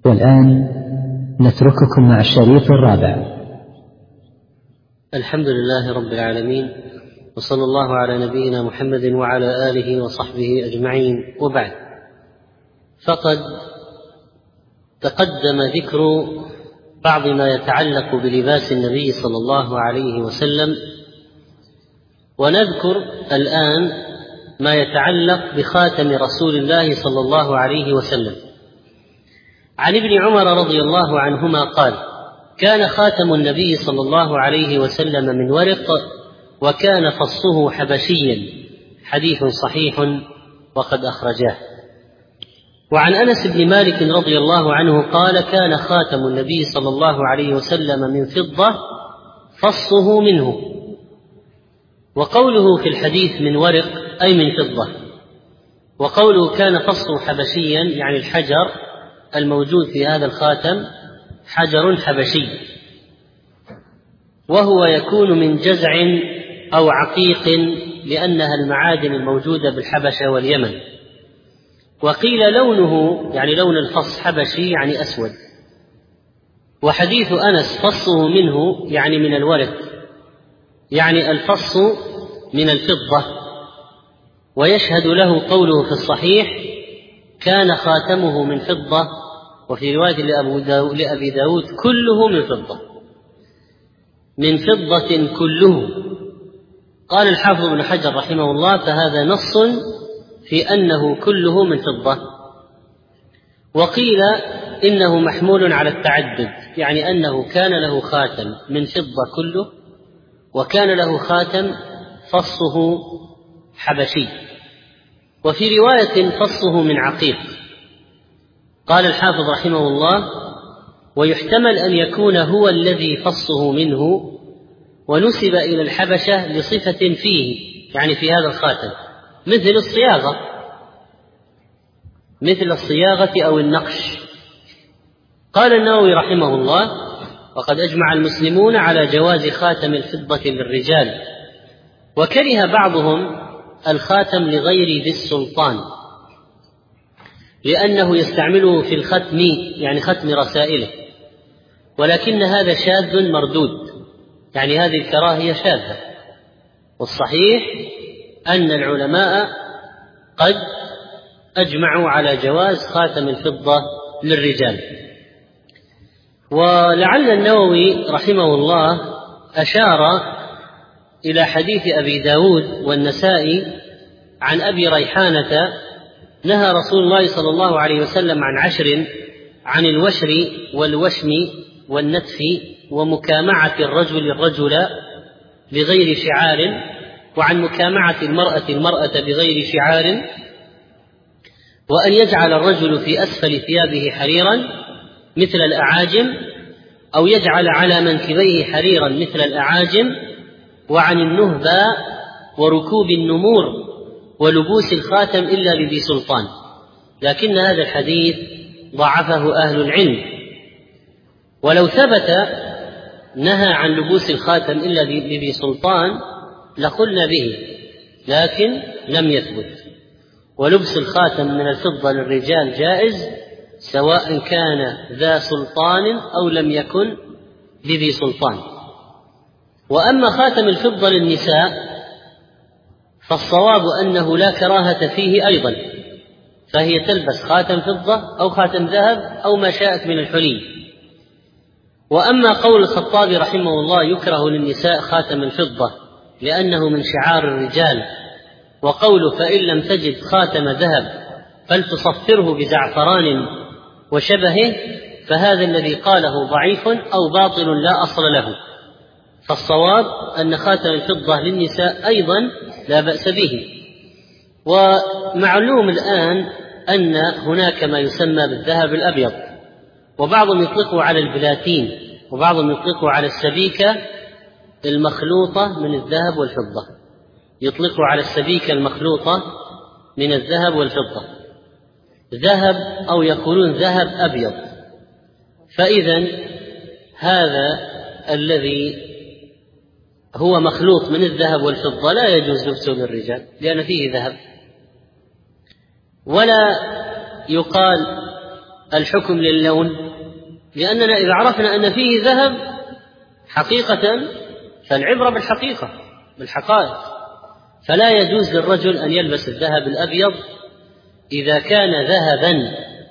والآن نترككم مع الشريط الرابع. الحمد لله رب العالمين، وصلى الله على نبينا محمد وعلى آله وصحبه أجمعين، وبعد. فقد تقدم ذكر بعض ما يتعلق بلباس النبي صلى الله عليه وسلم، ونذكر الآن ما يتعلق بخاتم رسول الله صلى الله عليه وسلم. عن ابن عمر رضي الله عنهما قال: كان خاتم النبي صلى الله عليه وسلم من ورق، وكان فصه حبشيا. حديث صحيح وقد أخرجاه. وعن أنس بن مالك رضي الله عنه قال: كان خاتم النبي صلى الله عليه وسلم من فضة، فصه منه. وقوله في الحديث من ورق أي من فضة، وقوله كان فصه حبشيا يعني الحجر الموجود في هذا الخاتم حجر حبشي، وهو يكون من جزع أو عقيق، لأنها المعادن الموجودة بالحبشة واليمن. وقيل لونه يعني لون الفص حبشي يعني أسود. وحديث أنس فصه منه يعني من الورق، يعني الفص من الفضة. ويشهد له قوله في الصحيح: كان خاتمه من فضة. وفي رواية لأبي داود: كله من فضة، من فضة كله. قال الحافظ ابن حجر رحمه الله: فهذا نص في أنه كله من فضة. وقيل إنه محمول على التعدد، يعني أنه كان له خاتم من فضة كله، وكان له خاتم فصه حبشي. وفي رواية فصه من عقيق. قال الحافظ رحمه الله: ويحتمل أن يكون هو الذي فصه منه، ونسب إلى الحبشة لصفة فيه، يعني في هذا الخاتم، مثل الصياغة أو النقش. قال النووي رحمه الله: وقد أجمع المسلمون على جواز خاتم الفضة للرجال، وكره بعضهم الخاتم لغير ذي السلطان، لأنه يستعمله في الختم، يعني ختم رسائله، ولكن هذا شاذ مردود، يعني هذه الكراهية شاذة. والصحيح أن العلماء قد أجمعوا على جواز خاتم الفضة للرجال. ولعل النووي رحمه الله أشار إلى حديث أبي داود والنسائي عن أبي ريحانة: نهى رسول الله صلى الله عليه وسلم عن 10: عن الوشر والوشم والنتف، ومكامعة الرجل بغير شعار، وعن مكامعة المرأة بغير شعار، وأن يجعل الرجل في أسفل ثيابه حريرا مثل الأعاجم، أو يجعل على منكبيه حريرا مثل الأعاجم، وعن النهباء وركوب النمور ولبوس الخاتم إلا لذي سلطان. لكن هذا الحديث ضعفه أهل العلم، ولو ثبت نهى عن لبوس الخاتم إلا لذي سلطان لقلنا به، لكن لم يثبت. ولبس الخاتم من الفضة للرجال جائز، سواء كان ذا سلطان أو لم يكن لذي سلطان. وأما خاتم الفضة للنساء فالصواب أنه لا كراهة فيه أيضا، فهي تلبس خاتم فضة أو خاتم ذهب أو ما شاءت من الحلي. وأما قول الخطابي رحمه الله: يكره للنساء خاتم الفضة لأنه من شعار الرجال، وقوله: فإن لم تجد خاتم ذهب فلتصفره بزعفران وشبهه، فهذا الذي قاله ضعيف أو باطل لا أصل له. فالصواب أن خاتم الفضة للنساء أيضا لا بأس به. ومعلوم الآن أن هناك ما يسمى بالذهب الأبيض، وبعضهم يطلقه على البلاتين، وبعضهم يطلقه على السبيكة المخلوطة من الذهب والفضة، يطلقه على السبيكة المخلوطة من الذهب والفضة، ذهب أو يقولون ذهب أبيض. فإذن هذا الذي هو مخلوط من الذهب والفضة لا يجوز لبسه للرجال لأن فيه ذهب. ولا يقال الحكم للون؟ لأننا إذا عرفنا أن فيه ذهب حقيقة فالعبرة بالحقيقة بالحقائق، فلا يجوز للرجل أن يلبس الذهب الأبيض إذا كان ذهبا،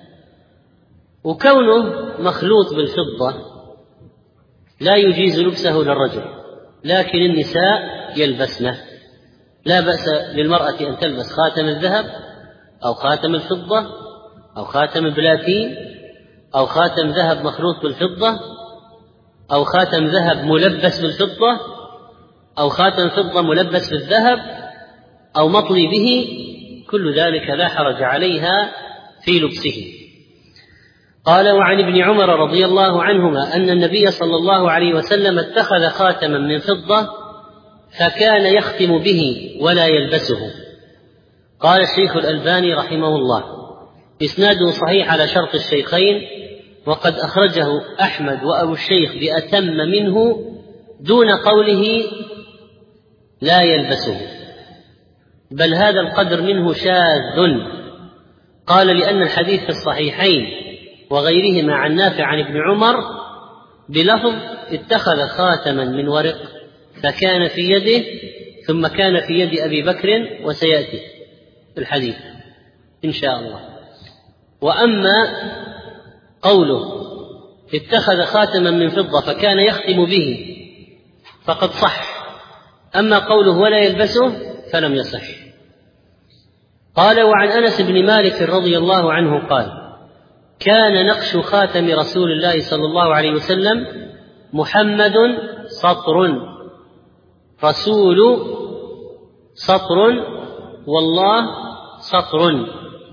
وكونه مخلوط بالفضة لا يجيز لبسه للرجل، لكن النساء يلبسنه. لا بأس للمرأة أن تلبس خاتم الذهب أو خاتم الفضة أو خاتم البلاتين أو خاتم ذهب مخلوط بالفضة أو خاتم ذهب ملبس بالفضة أو خاتم فضة ملبس بالذهب أو مطلي به، كل ذلك لا حرج عليها في لبسه. قال: وعن ابن عمر رضي الله عنهما أن النبي صلى الله عليه وسلم اتخذ خاتما من فضة فكان يختم به ولا يلبسه. قال الشيخ الألباني رحمه الله: إسناده صحيح على شرط الشيخين، وقد أخرجه أحمد وأبو الشيخ بأتم منه دون قوله لا يلبسه، بل هذا القدر منه شاذ. قال: لأن الحديث في الصحيحين وغيرهما عن نافع عن ابن عمر بلفظ اتخذ خاتما من ورق فكان في يده ثم كان في يد أبي بكر، وسيأتي الحديث إن شاء الله. وأما قوله اتخذ خاتما من فضة فكان يختم به فقد صح، أما قوله ولا يلبسه فلم يصح. قال: وعن أنس بن مالك رضي الله عنه قال: كان نقش خاتم رسول الله صلى الله عليه وسلم محمد سطر، رسول سطر، والله سطر.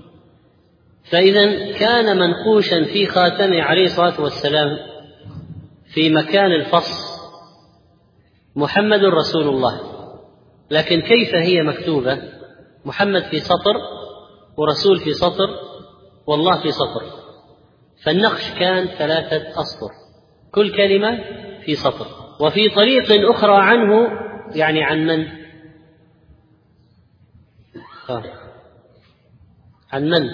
فإذا كان منقوشا في خاتمه عليه الصلاة والسلام في مكان الفص محمد رسول الله، لكن كيف هي مكتوبة؟ محمد في سطر ورسول في سطر والله في سطر، فالنقش كان 3 أسطر كل كلمة في سطر. وفي طريق أخرى عنه، يعني عن من؟ عن من؟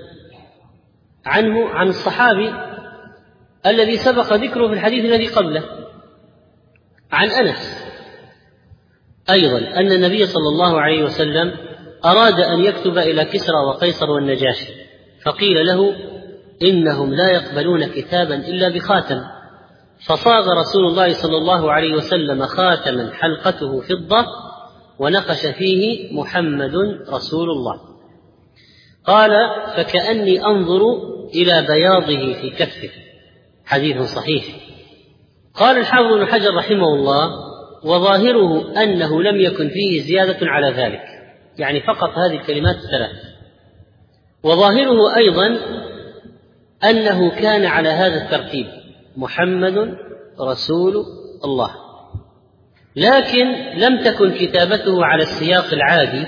عنه عن الصحابي الذي سبق ذكره في الحديث الذي قبله، عن أنس أيضا أن النبي صلى الله عليه وسلم أراد أن يكتب إلى كسرى وقيصر والنجاشي، فقيل له: إنهم لا يقبلون كتابا إلا بخاتم، فصاغ رسول الله صلى الله عليه وسلم خاتما حلقته فضة ونقش فيه محمد رسول الله. قال: فكأني أنظر إلى بياضه في كفه. حديث صحيح. قال الحافظ ابن حجر رحمه الله: وظاهره أنه لم يكن فيه زيادة على ذلك، يعني فقط هذه الكلمات 3. وظاهره أيضا أنه كان على هذا الترتيب: محمد رسول الله، لكن لم تكن كتابته على السياق العادي،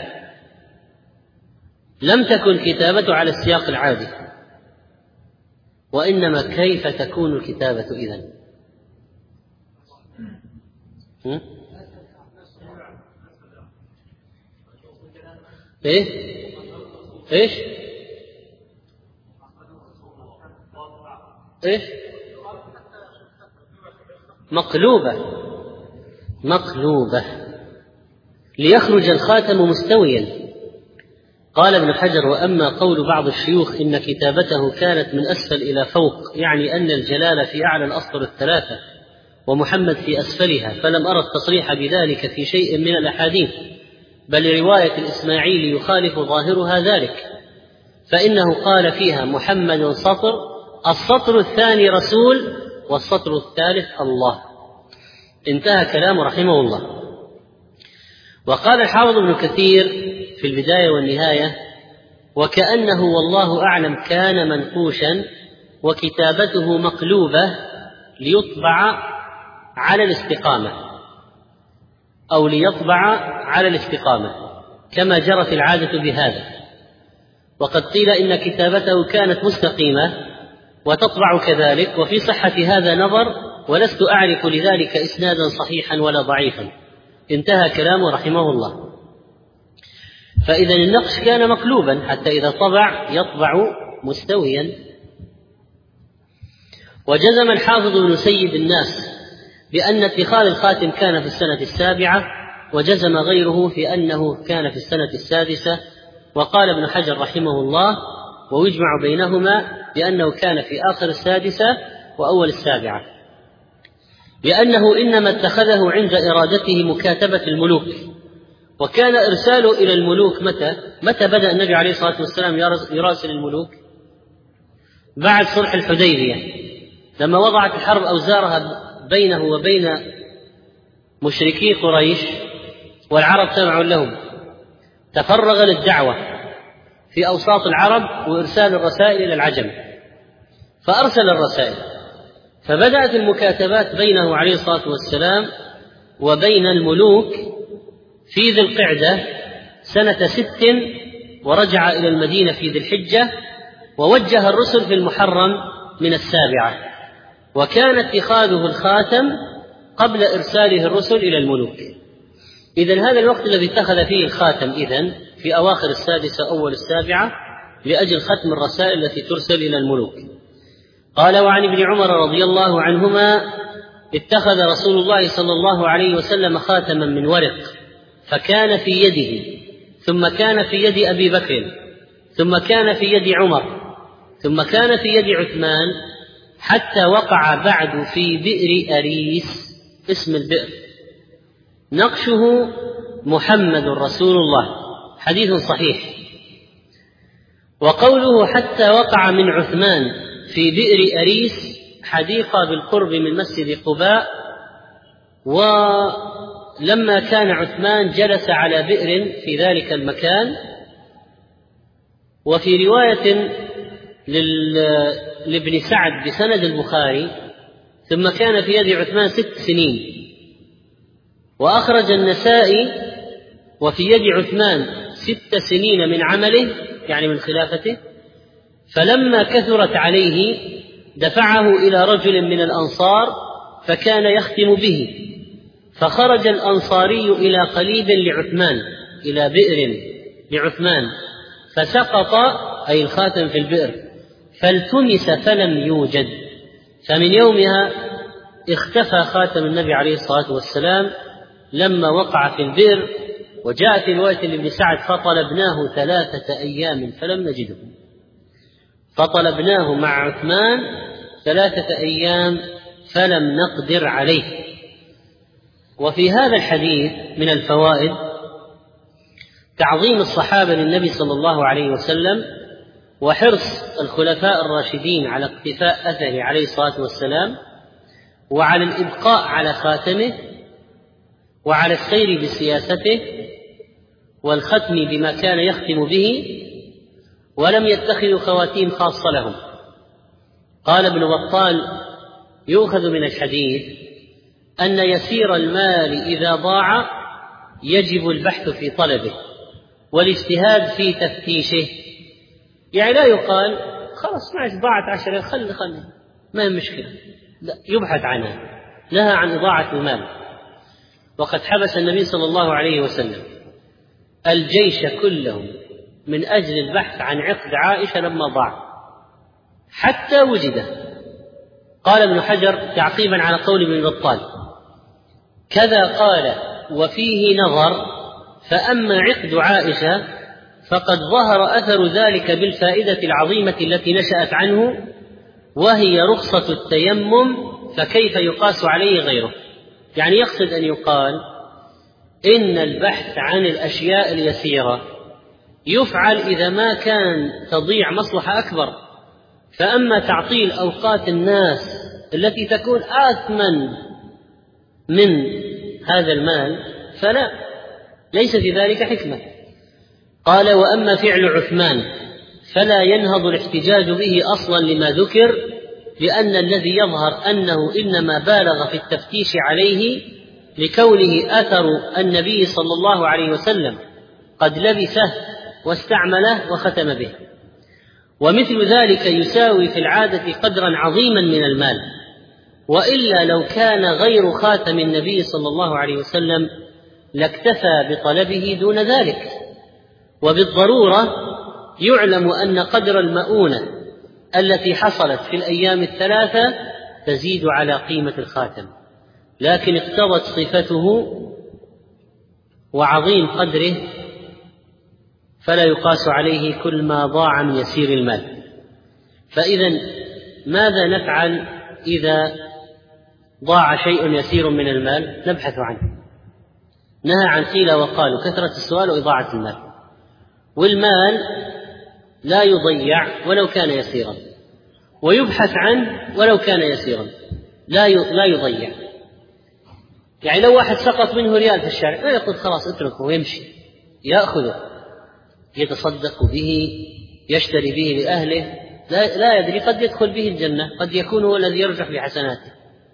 لم تكن كتابته على السياق العادي، وإنما كيف تكون الكتابة إذن؟ إيش؟ مقلوبة ليخرج الخاتم مستويا. قال ابن حجر: وأما قول بعض الشيوخ إن كتابته كانت من أسفل إلى فوق، يعني أن الجلال في أعلى الأسطر 3 ومحمد في أسفلها، فلم أرى التصريح بذلك في شيء من الأحاديث، بل رواية الإسماعيلي يخالف ظاهرها ذلك، فإنه قال فيها محمد سطر، السطر الثاني رسول والسطر الثالث الله. انتهى كلامه رحمه الله. وقال الحافظ ابن كثير في البداية والنهاية: وكأنه والله أعلم كان منقوشا وكتابته مقلوبة ليطبع على الاستقامة أو ليطبع على الاستقامة كما جرت العادة بهذا. وقد قيل إن كتابته كانت مستقيمة وتطبع كذلك، وفي صحة هذا نظر، ولست أعرف لذلك إسنادا صحيحا ولا ضعيفا. انتهى كلامه رحمه الله. فإذا النقش كان مقلوبا حتى إذا طبع يطبع مستويا. وجزم الحافظ بن سيد الناس بأن اتخاذ الخاتم كان في السنة 7، وجزم غيره في أنه كان في السنة 6. وقال ابن حجر رحمه الله: ويجمع بينهما بأنه كان في آخر 6 وأول 7، لأنه إنما اتخذه عند إرادته مكاتبة الملوك. وكان إرساله إلى الملوك متى بدأ النبي عليه الصلاة والسلام يراسل الملوك؟ بعد صلح الحديبية، لما وضعت الحرب أوزارها بينه وبين مشركي قريش والعرب تبع لهم، تفرغ للدعوة في أوساط العرب وإرسال الرسائل إلى العجم، فأرسل الرسائل، فبدأت المكاتبات بينه عليه الصلاة والسلام وبين الملوك في ذي القعدة سنة 6، ورجع إلى المدينة في ذي الحجة، ووجه الرسل في المحرم من 7. وكان اتخاذه الخاتم قبل إرساله الرسل إلى الملوك. إذن هذا الوقت الذي اتخذ فيه الخاتم في أواخر 6 أول 7 لأجل ختم الرسائل التي ترسل إلى الملوك. قال: وعن ابن عمر رضي الله عنهما: اتخذ رسول الله صلى الله عليه وسلم خاتما من ورق، فكان في يده، ثم كان في يد أبي بكر، ثم كان في يد عمر، ثم كان في يد عثمان، حتى وقع بعد في بئر أريس، اسم البئر، نقشه محمد رسول الله، حديث صحيح. وقوله حتى وقع من عثمان في بئر أريس حديقة بالقرب من مسجد قباء، ولما كان عثمان جلس على بئر في ذلك المكان. وفي رواية لابن سعد بسند البخاري: ثم كان في يد عثمان 6 سنين. وأخرج النسائي: وفي يد عثمان 6 سنين من عمله، يعني من خلافته، فلما كثرت عليه دفعه إلى رجل من الأنصار فكان يختم به، فخرج الأنصاري إلى قليب لعثمان، إلى بئر لعثمان، فسقط أي الخاتم في البئر، فالتمس فلم يوجد. فمن يومها اختفى خاتم النبي عليه الصلاة والسلام لما وقع في البئر. وجاء في رواية لابن سعد: فطلبناه 3 أيام فلم نجده. فطلبناه مع عثمان 3 أيام فلم نقدر عليه. وفي هذا الحديث من الفوائد تعظيم الصحابة للنبي صلى الله عليه وسلم، وحرص الخلفاء الراشدين على اقتفاء أثره عليه الصلاة والسلام، وعلى الإبقاء على خاتمه، وعلى السير بسياسته، والختم بما كان يختم به، ولم يتخذوا خواتيم خاصة لهم. قال ابن بطال: يؤخذ من الحديث أن يسير المال إذا ضاع يجب البحث في طلبه والاجتهاد في تفتيشه. يعني لا يقال خلاص معش ضاعت 10 خلي ما هي مشكلة، لا، يبحث عنها. نهى عن إضاعة المال. وقد حبس النبي صلى الله عليه وسلم الجيش كله من أجل البحث عن عقد عائشة لما ضاع حتى وجده. قال ابن حجر تعقيبا على قول ابن بطال: كذا قال وفيه نظر، فأما عقد عائشة فقد ظهر أثر ذلك بالفائدة العظيمة التي نشأت عنه، وهي رخصة التيمم، فكيف يقاس عليه غيره. يعني يقصد أن يقال إن البحث عن الأشياء اليسيرة يفعل إذا ما كان تضيع مصلحة أكبر، فأما تعطيل أوقات الناس التي تكون آثمن من هذا المال فلا، ليس في ذلك حكمة. قال: وأما فعل عثمان فلا ينهض الاحتجاج به أصلا لما ذكر، لأن الذي يظهر أنه إنما بالغ في التفتيش عليه لكونه أثر النبي صلى الله عليه وسلم قد لبسه واستعمله وختم به، ومثل ذلك يساوي في العادة قدرا عظيما من المال، وإلا لو كان غير خاتم النبي صلى الله عليه وسلم لاكتفى بطلبه دون ذلك. وبالضرورة يعلم أن قدر المؤونة التي حصلت في الأيام 3 تزيد على قيمة الخاتم، لكن اقتضت صفته وعظيم قدره فلا يقاس عليه كل ما ضاع من يسير المال. فإذا ماذا نفعل إذا ضاع شيء يسير من المال؟ نبحث عنه. نهى عن قيل وقالوا، كثرة السؤال وإضاعة المال. والمال لا يضيع ولو كان يسيرا، ويبحث عنه ولو كان يسيرا، لا يضيع. يعني لو واحد سقط منه ريال في الشارع ما يقول خلاص اتركه ويمشي، يأخذه يتصدق به، يشتري به لأهله، لا يدري، قد يدخل به الجنة، قد يكون هو الذي يرجح بحسناته.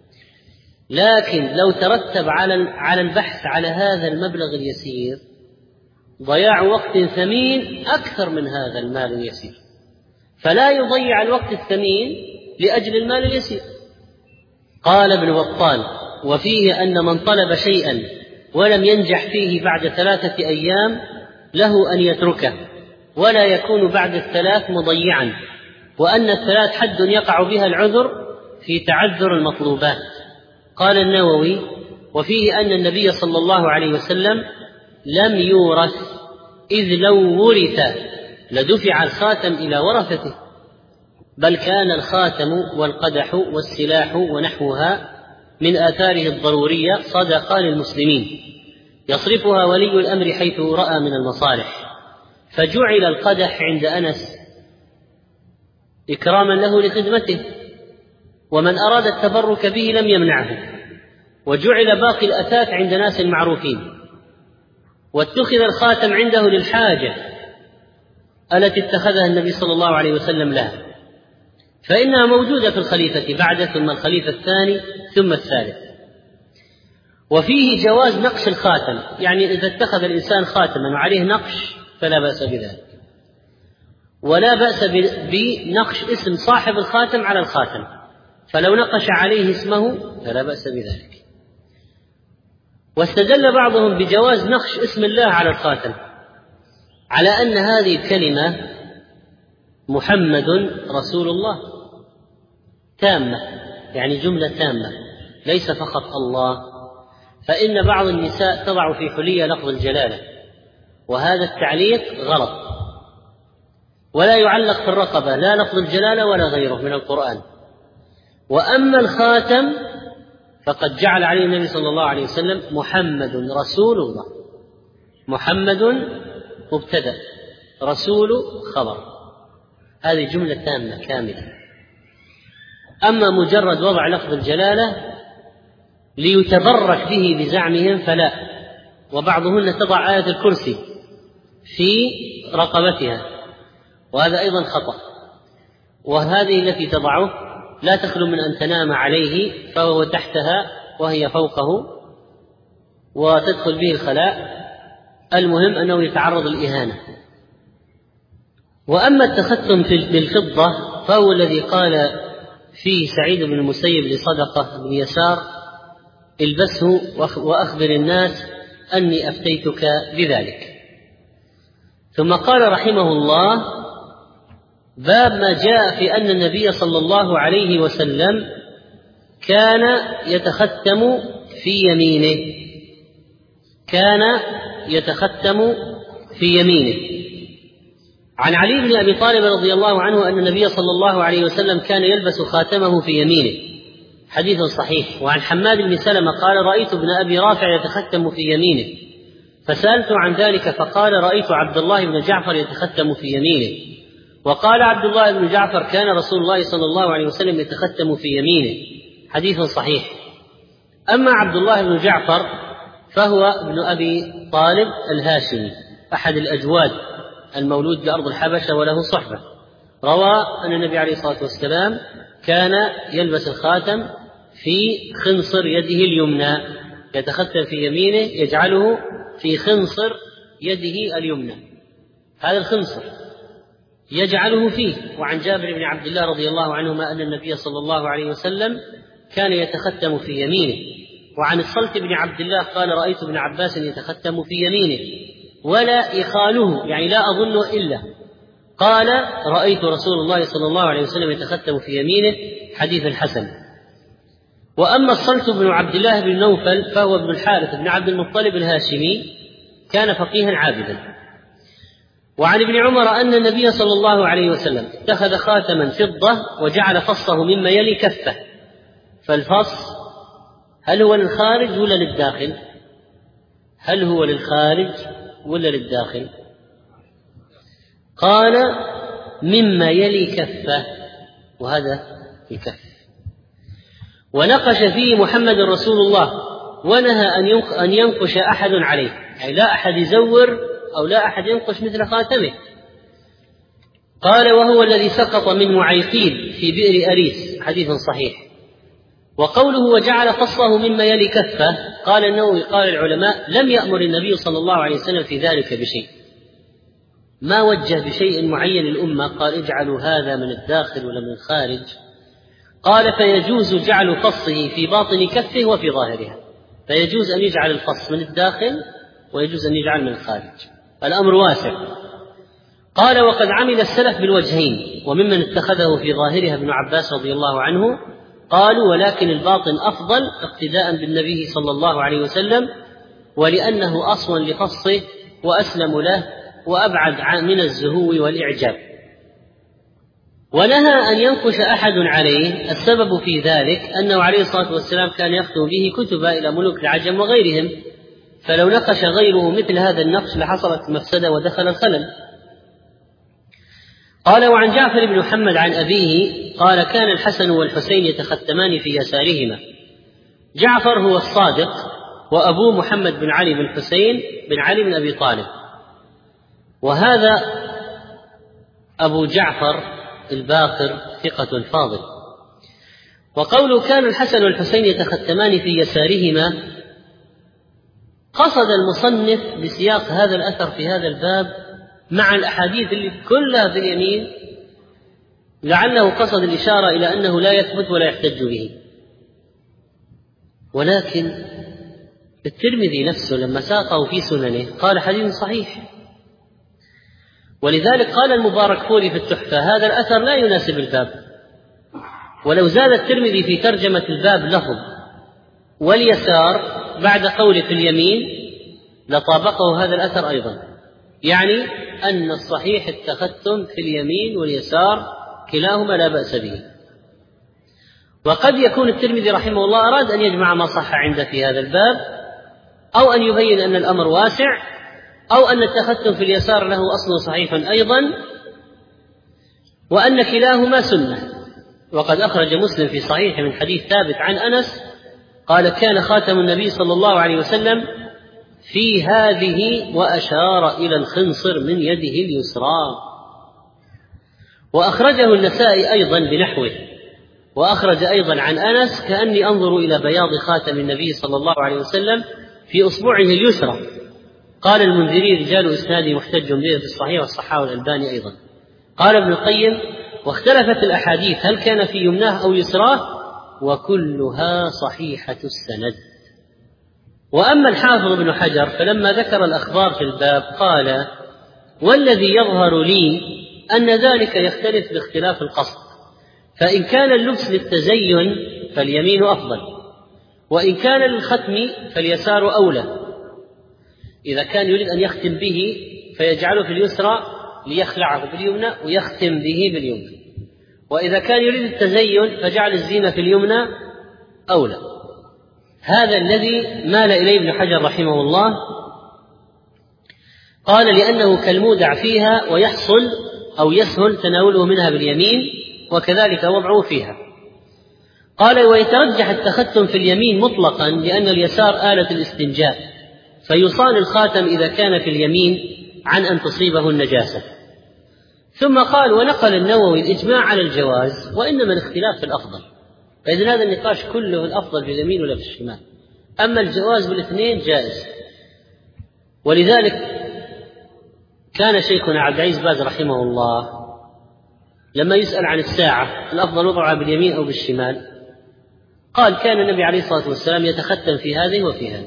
لكن لو ترتب على البحث على هذا المبلغ اليسير ضياع وقت ثمين أكثر من هذا المال اليسير، فلا يضيع الوقت الثمين لأجل المال اليسير. قال ابن بطال: وفيه أن من طلب شيئا ولم ينجح فيه بعد 3 أيام له أن يتركه، ولا يكون بعد 3 مضيعا، وأن 3 حد يقع بها العذر في تعذر المطلوبات. قال النووي: وفيه أن النبي صلى الله عليه وسلم لم يورث، إذ لو ورث لدفع الخاتم إلى ورثته، بل كان الخاتم والقدح والسلاح ونحوها من آثاره الضرورية صدقة للمسلمين يصرفها ولي الأمر حيث رأى من المصالح، فجعل القدح عند أنس إكراما له لخدمته، ومن أراد التبرك به لم يمنعه، وجعل باقي الأثاث عند ناس معروفين، واتخذ الخاتم عنده للحاجة التي اتخذها النبي صلى الله عليه وسلم لها، فإنها موجودة في الخليفة بعد، ثم الخليفة الثاني، ثم الثالث. وفيه جواز نقش الخاتم، يعني إذا اتخذ الإنسان خاتما وعليه نقش فلا بأس بذلك، ولا بأس بنقش اسم صاحب الخاتم على الخاتم، فلو نقش عليه اسمه فلا بأس بذلك. واستدل بعضهم بجواز نقش اسم الله على الخاتم، على أن هذه الكلمة محمد رسول الله تامة، يعني جملة تامة، ليس فقط الله. فإن بعض النساء تضع في حلية لفظ الجلالة، وهذا التعليق غلط، ولا يعلق في الرقبة لا لفظ الجلالة ولا غيره من القرآن. وأما الخاتم فقد جعل عليه النبي صلى الله عليه وسلم محمد رسول الله، محمد مبتدأ، رسول خبر، هذه جملة تامة كاملة. أما مجرد وضع لفظ الجلالة ليتبرك به بزعمهم فلا، وبعضهن تضع آية الكرسي في رقبتها، وهذا أيضا خطأ. وهذه التي تضعه لا تخلو من أن تنام عليه، فهو تحتها وهي فوقه وتدخل به الخلاء، المهم أنه يتعرض للإهانة. وأما التختم بالفضة فهو الذي قال فيه سعيد بن المسيب لصدقة بن يسار: البسه وأخبر الناس أني أفتيتك بذلك. ثم قال رحمه الله: باب ما جاء في أن النبي صلى الله عليه وسلم كان يتختم في يمينه، كان يتختم في يمينه. عن علي بن أبي طالب رضي الله عنه أن النبي صلى الله عليه وسلم كان يلبس خاتمه في يمينه، حديث صحيح. وعن حماد بن سلمة قال: رأيت ابن أبي رافع يتختم في يمينه، فسألت عن ذلك فقال: رأيت عبد الله بن جعفر يتختم في يمينه. وقال عبد الله بن جعفر: كان رسول الله صلى الله عليه وسلم يتختم في يمينه، حديث صحيح. أما عبد الله بن جعفر فهو ابن أبي طالب الهاشمي، أحد الأجواد المولود بأرض الحبشة وله صحبة، روى أن النبي عليه الصلاة والسلام كان يلبس الخاتم في خنصر يده اليمنى، يتختم في يمينه يجعله في خنصر يده اليمنى، هذا الخنصر يجعله فيه. وعن جابر بن عبد الله رضي الله عنهما أن النبي صلى الله عليه وسلم كان يتختم في يمينه. وعن الصلت بن عبد الله قال: رأيت ابن عباس يتختم في يمينه ولا إخاله، يعني لا أظنه إلا، قال: رأيت رسول الله صلى الله عليه وسلم يتختم في يمينه، حديث حسن. وأما الصلت بن عبد الله بن نوفل فهو ابن الحارث بن عبد المطلب الهاشمي، كان فقيها عابدا. وعن ابن عمر أن النبي صلى الله عليه وسلم اتخذ خاتما فضة وجعل فصه مما يلي كفه. فالفص هل هو للخارج ولا للداخل؟ هل هو للخارج ولا للداخل؟ قال مما يلي كفه، وهذا الكف. ونقش فيه محمد رسول الله ونهى أن ينقش أحد عليه، يعني لا أحد يزور أو لا أحد ينقش مثل خاتمه. قال وهو الذي سقط من معيقيل في بئر أريس، حديث صحيح. وقوله وجعل فصه مما يلي كفه، قال النووي قال العلماء لم يأمر النبي صلى الله عليه وسلم في ذلك بشيء، ما وجه بشيء معين الأمة قال اجعلوا هذا من الداخل ولا من الخارج. قال فيجوز جعل فصه في باطن كفه وفي ظاهرها، فيجوز أن يجعل الفص من الداخل ويجوز أن يجعل من الخارج، الأمر واسع. قال وقد عمل السلف بالوجهين، وممن اتخذه في ظاهرها ابن عباس رضي الله عنه. قالوا ولكن الباطن أفضل اقتداء بالنبي صلى الله عليه وسلم، ولأنه أصل لفصه وأسلم له وأبعد من الزهو والإعجاب. ونهى أن ينقش أحد عليه، السبب في ذلك أنه عليه الصلاة والسلام كان يختم به كتب إلى ملوك العجم وغيرهم، فلو نقش غيره مثل هذا النقش لحصلت مفسدة ودخل الخلل. قال وعن جعفر بن محمد عن أبيه قال كان الحسن والحسين يتختمان في يسارهما. جعفر هو الصادق، وأبوه محمد بن علي بن حسين بن علي بن أبي طالب، وهذا أبو جعفر الباقر ثقة فاضل. وقوله كان الحسن والحسين يتختمان في يسارهما، قصد المصنف بسياق هذا الأثر في هذا الباب مع الأحاديث اللي كلها في اليمين، لعله قصد الإشارة إلى أنه لا يثبت ولا يحتج به. ولكن الترمذي نفسه لما ساقه في سننه قال حديث صحيح، ولذلك قال المباركفوري في التحفة هذا الأثر لا يناسب الباب. ولو زاد الترمذي في ترجمة الباب لفظ واليسار بعد قوله في اليمين لطابقه هذا الأثر أيضا، يعني أن الصحيح التختم في اليمين واليسار كلاهما لا بأس به. وقد يكون الترمذي رحمه الله أراد أن يجمع ما صح عنده في هذا الباب، أو أن يبين أن الأمر واسع، أو أن التختم في اليسار له أصل صحيح أيضا، وأن كلاهما سنة. وقد أخرج مسلم في صحيح من حديث ثابت عن أنس قال كان خاتم النبي صلى الله عليه وسلم في هذه، وأشار إلى الخنصر من يده اليسرى. وأخرجه النسائي أيضا بنحوه، وأخرج أيضا عن أنس كأني أنظر إلى بياض خاتم النبي صلى الله عليه وسلم في أصبعه اليسرى. قال المنذري رجال إسناده محتج به في الصحيح، والصحاح الألباني أيضا. قال ابن القيم واختلفت الأحاديث هل كان في يمناه أو يسراه، وكلها صحيحة السند. وأما الحافظ ابن حجر فلما ذكر الأخبار في الباب قال والذي يظهر لي أن ذلك يختلف باختلاف القصد، فإن كان اللبس للتزين فاليمين أفضل، وإن كان للختم فاليسار أولى. إذا كان يريد أن يختم به فيجعله في اليسرى ليخلعه باليمنى ويختم به باليمنى، وإذا كان يريد التزين فجعل الزينة في اليمنى أولى. هذا الذي مال إليه ابن حجر رحمه الله. قال لأنه كالمودع فيها ويحصل أو يسهل تناوله منها باليمين، وكذلك وضعه فيها. قال ويترجح التختم في اليمين مطلقا لأن اليسار آلة الاستنجاء، فيصان الخاتم إذا كان في اليمين عن أن تصيبه النجاسة. ثم قال ونقل النووي الإجماع على الجواز، وإنما الاختلاف في الأفضل. فإذن هذا النقاش كله الأفضل في اليمين ولا في الشمال، أما الجواز بالاثنين جائز. ولذلك كان شيخنا عبد العزيز باز رحمه الله لما يسأل عن الساعة الأفضل وضعها باليمين أو بالشمال، قال كان النبي عليه الصلاة والسلام يتختم في هذه وفي هذه،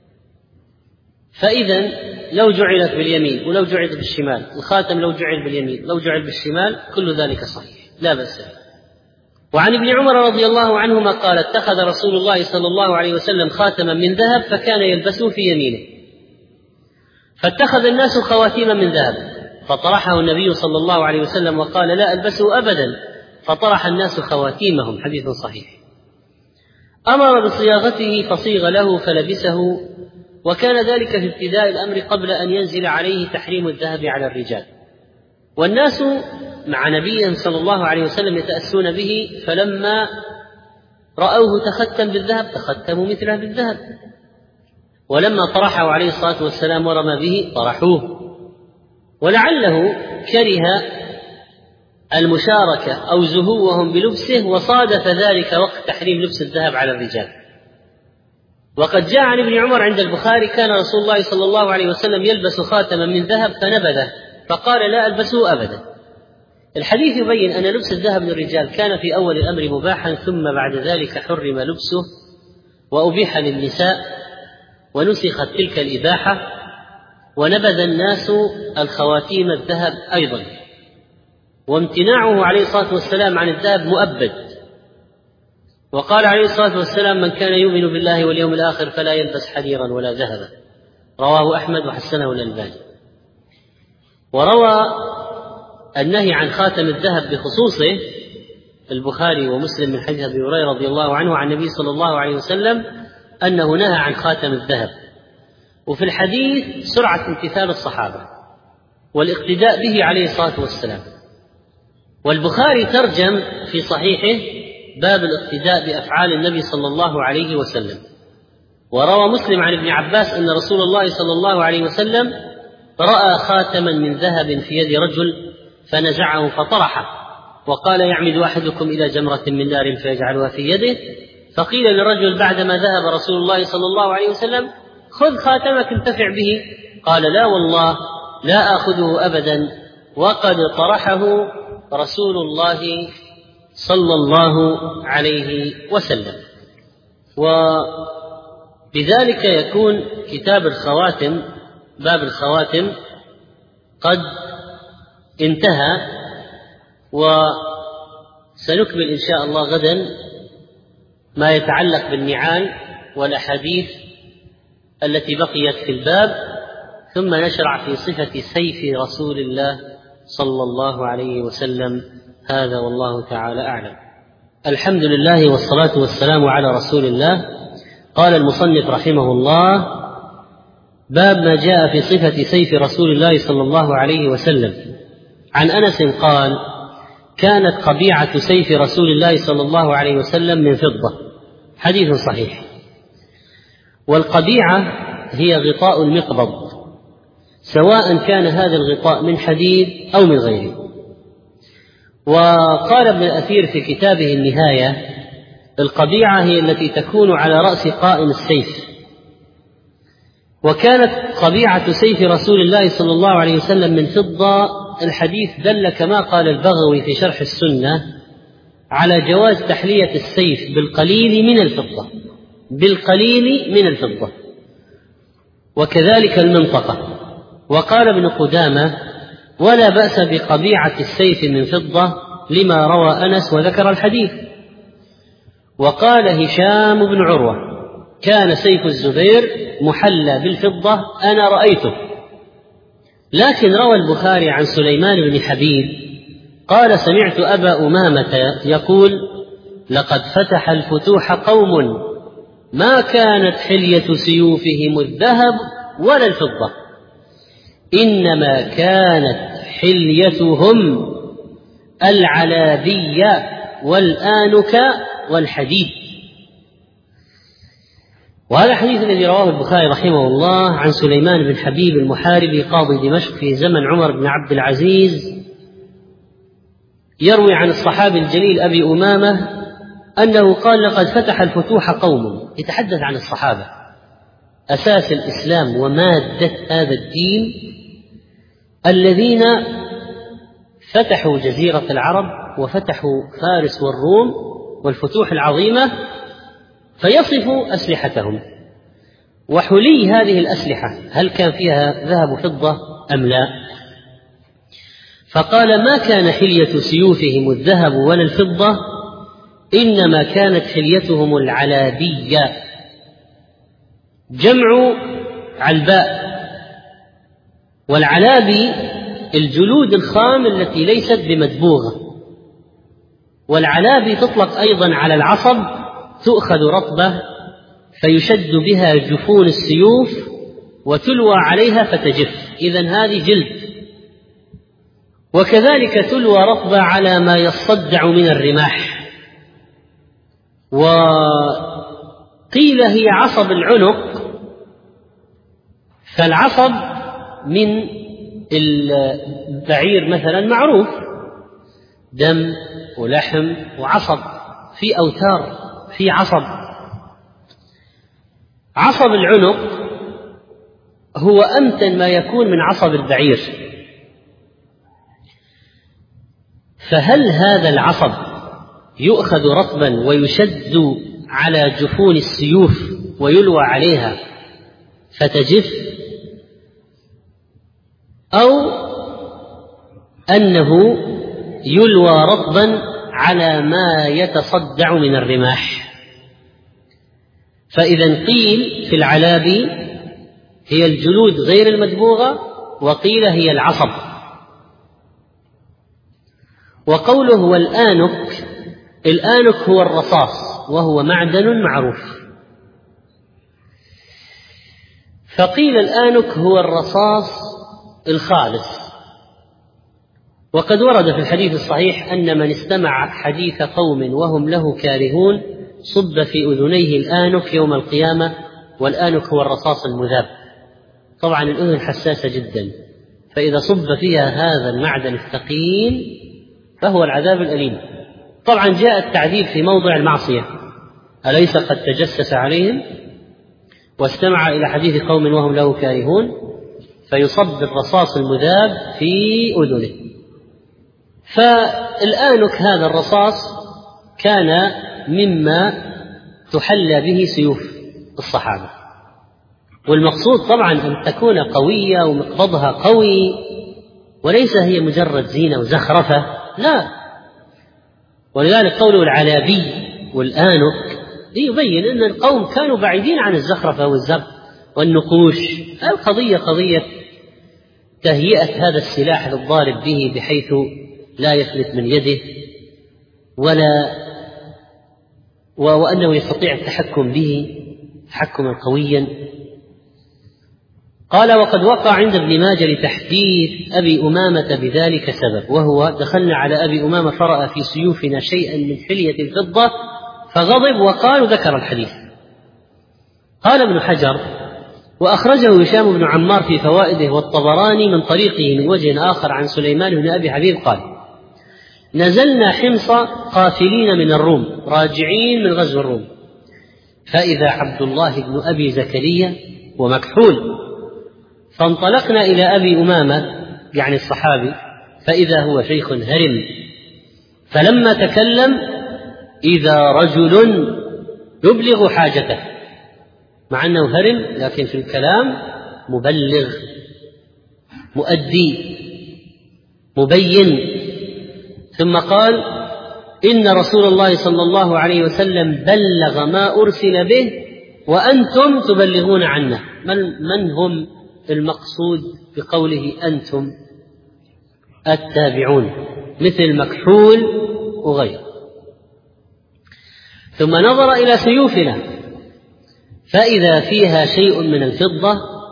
فإذا لو جعلت باليمين ولو جعلت بالشمال، الخاتم لو جعل باليمين لو جعل بالشمال كل ذلك صحيح لا بأس به. وعن ابن عمر رضي الله عنهما قال: اتخذ رسول الله صلى الله عليه وسلم خاتما من ذهب فكان يلبسه في يمينه، فاتخذ الناس خواتيم من ذهب فطرحه النبي صلى الله عليه وسلم وقال: لا ألبسه أبدا، فطرح الناس خواتيمهم. حديث صحيح. أمر بصياغته فصيغ له فلبسه، وكان ذلك في ابتداء الأمر قبل أن ينزل عليه تحريم الذهب على الرجال، والناس مع نبيهم صلى الله عليه وسلم يتأسون به، فلما رأوه تختم بالذهب تختموا مثله بالذهب، ولما طرحه عليه الصلاة والسلام ورمى به طرحوه، ولعله كره المشاركة أو زهوهم بلبسه، وصادف ذلك وقت تحريم لبس الذهب على الرجال. وقد جاء عن ابن عمر عند البخاري: كان رسول الله صلى الله عليه وسلم يلبس خاتما من ذهب فنبذه فقال: لا ألبسه أبدا. الحديث يبين أن لبس الذهب للرجال كان في أول الأمر مباحا، ثم بعد ذلك حرم لبسه وأبيح للنساء، ونسخت تلك الإباحة، ونبذ الناس الخواتيم الذهب أيضا، وامتناعه عليه الصلاة والسلام عن الذهب مؤبد. وقال عليه الصلاة والسلام: من كان يؤمن بالله واليوم الآخر فلا يلبس حريرا ولا ذهبا. رواه أحمد وحسنه الألباني. وروى النهي عن خاتم الذهب بخصوصه البخاري ومسلم من حديث أبي هريرة رضي الله عنه عن النبي صلى الله عليه وسلم أنه نهى عن خاتم الذهب. وفي الحديث سرعة امتثال الصحابة والاقتداء به عليه الصلاة والسلام. والبخاري ترجم في صحيحه باب الاقتداء بأفعال النبي صلى الله عليه وسلم. وروى مسلم عن ابن عباس أن رسول الله صلى الله عليه وسلم رأى خاتما من ذهب في يد رجل فنزعه فطرحه، وقال: يعمد أحدكم إلى جمرة من نار فيجعلها في يده، فقيل للرجل بعدما ذهب رسول الله صلى الله عليه وسلم: خذ خاتمك انتفع به. قال: لا والله لا آخذه أبدا، وقد طرحه رسول الله صلى الله عليه وسلم. وبذلك يكون كتاب الخواتم، باب الخواتم، قد انتهى، وسنكمل إن شاء الله غدا ما يتعلق بالنعال والأحاديث التي بقيت في الباب، ثم نشرع في صفة سيف رسول الله صلى الله عليه وسلم. هذا والله تعالى أعلم. الحمد لله والصلاة والسلام على رسول الله. قال المصنف رحمه الله: باب ما جاء في صفة سيف رسول الله صلى الله عليه وسلم. عن أنس قال: كانت قبيعة سيف رسول الله صلى الله عليه وسلم من فضة. حديث صحيح. والقبيعة هي غطاء المقبض، سواء كان هذا الغطاء من حديد أو من غيره. وقال ابن الأثير في كتابه النهاية: القبيعة هي التي تكون على رأس قائم السيف. وكانت قبيعة سيف رسول الله صلى الله عليه وسلم من فضة. الحديث دل كما قال البغوي في شرح السنة على جواز تحلية السيف بالقليل من الفضة، وكذلك المنطقة. وقال ابن قدامة: ولا بأس بقبيعة السيف من فضة، لما روى أنس وذكر الحديث. وقال هشام بن عروة: كان سيف الزبير محلى بالفضة، أنا رأيته. لكن روى البخاري عن سليمان بن حبيب قال: سمعت أبا أمامة يقول: لقد فتح الفتوح قوم ما كانت حلية سيوفهم الذهب ولا الفضة، إنما كانت حليتهم العلابية والآنك والحديد. وهذا الحديث الذي رواه البخاري رحمه الله عن سليمان بن حبيب المحاربي قاضي دمشق في زمن عمر بن عبد العزيز، يروي عن الصحابي الجليل أبي أمامة أنه قال: لقد فتح الفتوح قوم، يتحدث عن الصحابة أساس الإسلام ومادة هذا الدين، الذين فتحوا جزيرة العرب وفتحوا فارس والروم والفتوح العظيمة، فيصفوا أسلحتهم وحلي هذه الأسلحة هل كان فيها ذهب وفضة أم لا. فقال: ما كان حلية سيوفهم الذهب ولا الفضة، إنما كانت حليتهم العلابية، جمع علباء، والعلابي الجلود الخام التي ليست بمدبوغة. والعلابي تطلق أيضا على العصب، تؤخذ رطبة فيشد بها جفون السيوف وتلوى عليها فتجف، إذن هذه جلد. وكذلك تلوى رطبة على ما يصدع من الرماح. وقيل هي عصب العنق، فالعصب من البعير مثلا معروف، دم ولحم وعصب، في أوتار في عصب. عصب العنق هو أمتن ما يكون من عصب البعير. فهل هذا العصب يؤخذ رطبا ويشد على جفون السيوف ويلوى عليها فتجف، أو أنه يلوى رطبا على ما يتصدع من الرماح؟ فإذا قيل في العلابي هي الجلود غير المدبوغة، وقيل هي العصب. وقوله هو الآنك، الآنك هو الرصاص وهو معدن معروف. فقيل الآنك هو الرصاص الخالص. وقد ورد في الحديث الصحيح أن من استمع حديث قوم وهم له كارهون صب في أذنيه الآنك يوم القيامة، والآنك هو الرصاص المذاب. طبعا الأذن حساسة جدا، فإذا صب فيها هذا المعدن الثقيل فهو العذاب الأليم. طبعا جاء التعذيب في موضع المعصية، أليس قد تجسس عليهم واستمع إلى حديث قوم وهم له كارهون، فيصب الرصاص المذاب في أذنه. فالآنك هذا الرصاص كان مما تحلى به سيوف الصحابة، والمقصود طبعا أن تكون قوية ومقبضها قوي، وليس هي مجرد زينة وزخرفة، لا. ولذلك قوله العلابي والآنك يبين أن القوم كانوا بعيدين عن الزخرفة والزبط والنقوش. القضية قضية تهيئة هذا السلاح للضارب به بحيث لا يفلت من يده وأنه يستطيع التحكم به تحكما قويا. قال: وقد وقع عند ابن ماجه لتحديث أبي أمامة بذلك سبب، وهو: دخلنا على أبي أمامة فرأى في سيوفنا شيئا من حلية الفضة فغضب وقال، وذكر الحديث. قال ابن حجر: وأخرجه هشام بن عمار في فوائده والطبراني من طريقه من وجه آخر عن سليمان بن أبي حبيب قال: نزلنا حمص قافلين من الروم راجعين من غزو الروم، فإذا عبد الله بن أبي زكريا ومكحول، فانطلقنا إلى أبي أمامة يعني الصحابي، فإذا هو شيخ هرم، فلما تكلم إذا رجل يبلغ حاجته، مع أنه هرم لكن في الكلام مبلغ مؤدي مبين. ثم قال: إن رسول الله صلى الله عليه وسلم بلغ ما أرسل به وأنتم تبلغون عنه. من هم المقصود بقوله أنتم؟ التابعون مثل مكحول وغيره. ثم نظر إلى سيوفنا فإذا فيها شيء من الفضة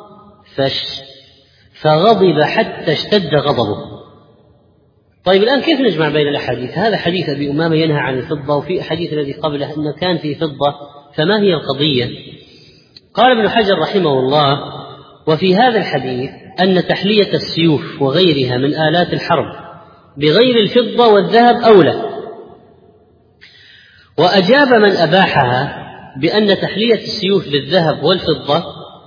فغضب حتى اشتد غضبه. طيب الآن كيف نجمع بين الأحاديث؟ هذا حديث أبي أمامة ينهى عن الفضة، وفي حديث الذي قبله أنه كان فيه فضة، فما هي القضية؟ قال ابن حجر رحمه الله: وفي هذا الحديث أن تحلية السيوف وغيرها من آلات الحرب بغير الفضة والذهب أولى. وأجاب من أباحها بأن تحلية السيوف بالذهب والفضة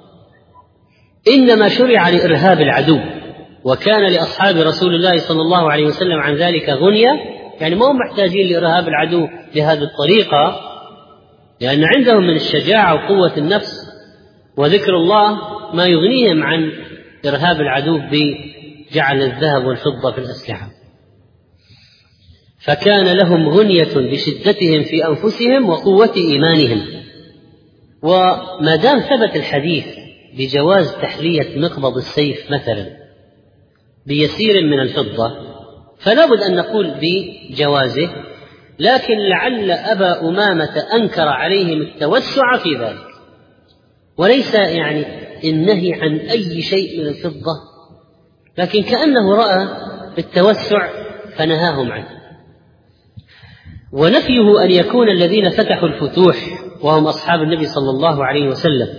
إنما شرع لإرهاب العدو، وكان لأصحاب رسول الله صلى الله عليه وسلم عن ذلك غنية، يعني ما هم محتاجين لإرهاب العدو بهذه الطريقة، لأن عندهم من الشجاعة وقوة النفس وذكر الله ما يغنيهم عن إرهاب العدو بجعل الذهب والفضة في الأسلحة. فكان لهم غنية بشدتهم في أنفسهم وقوة إيمانهم. وما دام ثبت الحديث بجواز تحلية مقبض السيف مثلا بيسير من الفضة فلا بد أن نقول بجوازه، لكن لعل أبا أمامة أنكر عليهم التوسع في ذلك، وليس يعني النهي عن أي شيء من الفضة، لكن كأنه رأى التوسع فنهاهم عنه. ونفيه أن يكون الذين فتحوا الفتوح وهم أصحاب النبي صلى الله عليه وسلم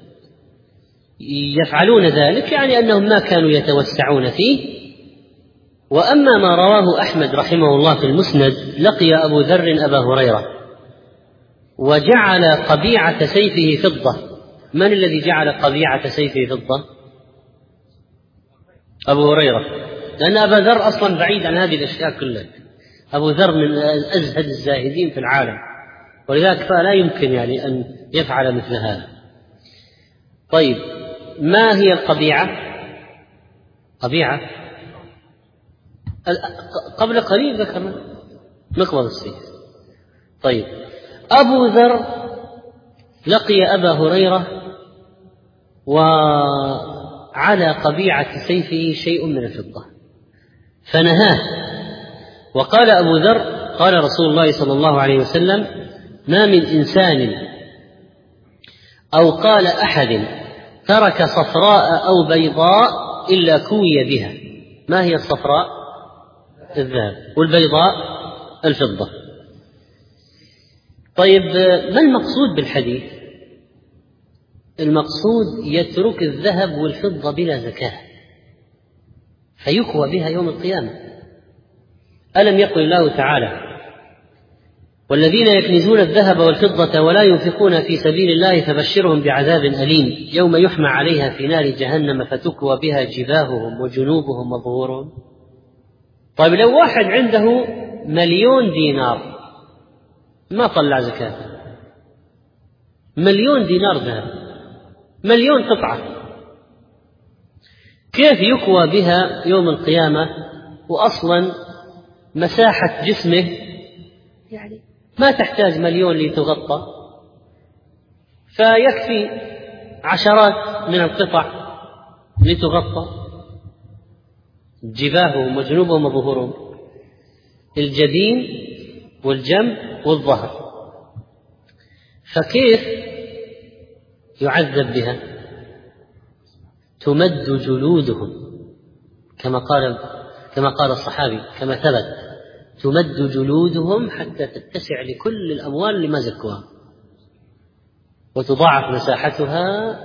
يفعلون ذلك، يعني أنهم ما كانوا يتوسعون فيه. وأما ما رواه أحمد رحمه الله في المسند: لقي أبو ذر أبا هريرة وجعل قبيعة سيفه فضة. من الذي جعل قبيعة سيفه فضة؟ أبو هريرة، لأن أبا ذر أصلا بعيد عن هذه الأشياء كلها. أبو ذر من أزهد الزاهدين في العالم، ولذلك فلا يمكن يعني أن يفعل مثل هذا. طيب، ما هي القبيعة؟ قبيعة قبل قليل ذكرنا مقبض السيف. طيب، أبو ذر لقي أبا هريرة وعلى قبيعة سيفه شيء من الفضة فنهاه، وقال أبو ذر: قال رسول الله صلى الله عليه وسلم: ما من إنسان أو قال أحد ترك صفراء أو بيضاء إلا كوي بها. ما هي الصفراء؟ الذهب، والبيضاء الفضة. طيب، ما المقصود بالحديث؟ المقصود يترك الذهب والفضة بلا زكاة فيكوى بها يوم القيامة. ألم يقل الله تعالى: والذين يكنزون الذهب والفضة ولا ينفقون في سبيل الله فبشرهم بعذاب أليم يوم يحمى عليها في نار جهنم فتكوى بها جباههم وجنوبهم وظهورهم. طيب، لو واحد عنده 1,000,000 دينار ما طلع زكاة، 1,000,000 دينار ذهب، 1,000,000 قطعة، كيف يكوى بها يوم القيامة وأصلا مساحة جسمه يعني ما تحتاج 1,000,000 لتغطى، فيكفي عشرات من القطع لتغطى جباههم وجنوبهم وظهورهم، الجبين والجنب والظهر، فكيف يعذب بها؟ تمد جلودهم كما قال الصحابي، كما ثبت: تمد جلودهم حتى تتسع لكل الأموال لما زكوها، وتضاعف مساحتها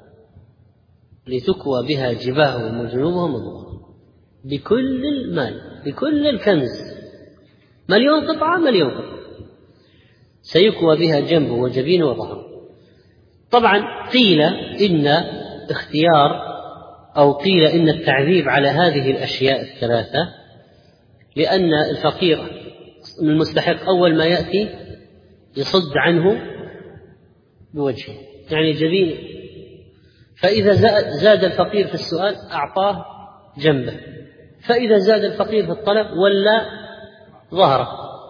لتكوى بها جباههم وجنوبهم وظهورهم بكل المال، بكل الكنز، 1,000,000 قطعة، 1,000,000 قطعة سيكوى بها جنبه وجبينه وظهره. طبعا قيل إن اختيار أو قيل إن التعذيب على هذه الأشياء الثلاثة لأن الفقير المستحق أول ما يأتي يصد عنه بوجهه، يعني جبينه، فإذا زاد الفقير في السؤال أعطاه جنبه، فإذا زاد الفقير في الطلب ولا ظهره.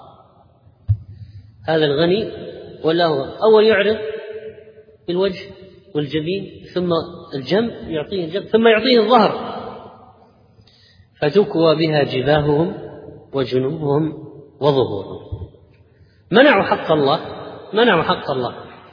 هذا الغني ولا هو أول يعرض الوجه والجبين ثم الجنب، يعطيه الجنب ثم يعطيه الظهر، فتكوى بها جباههم وجنوبهم وظهورهم. منعوا حق الله.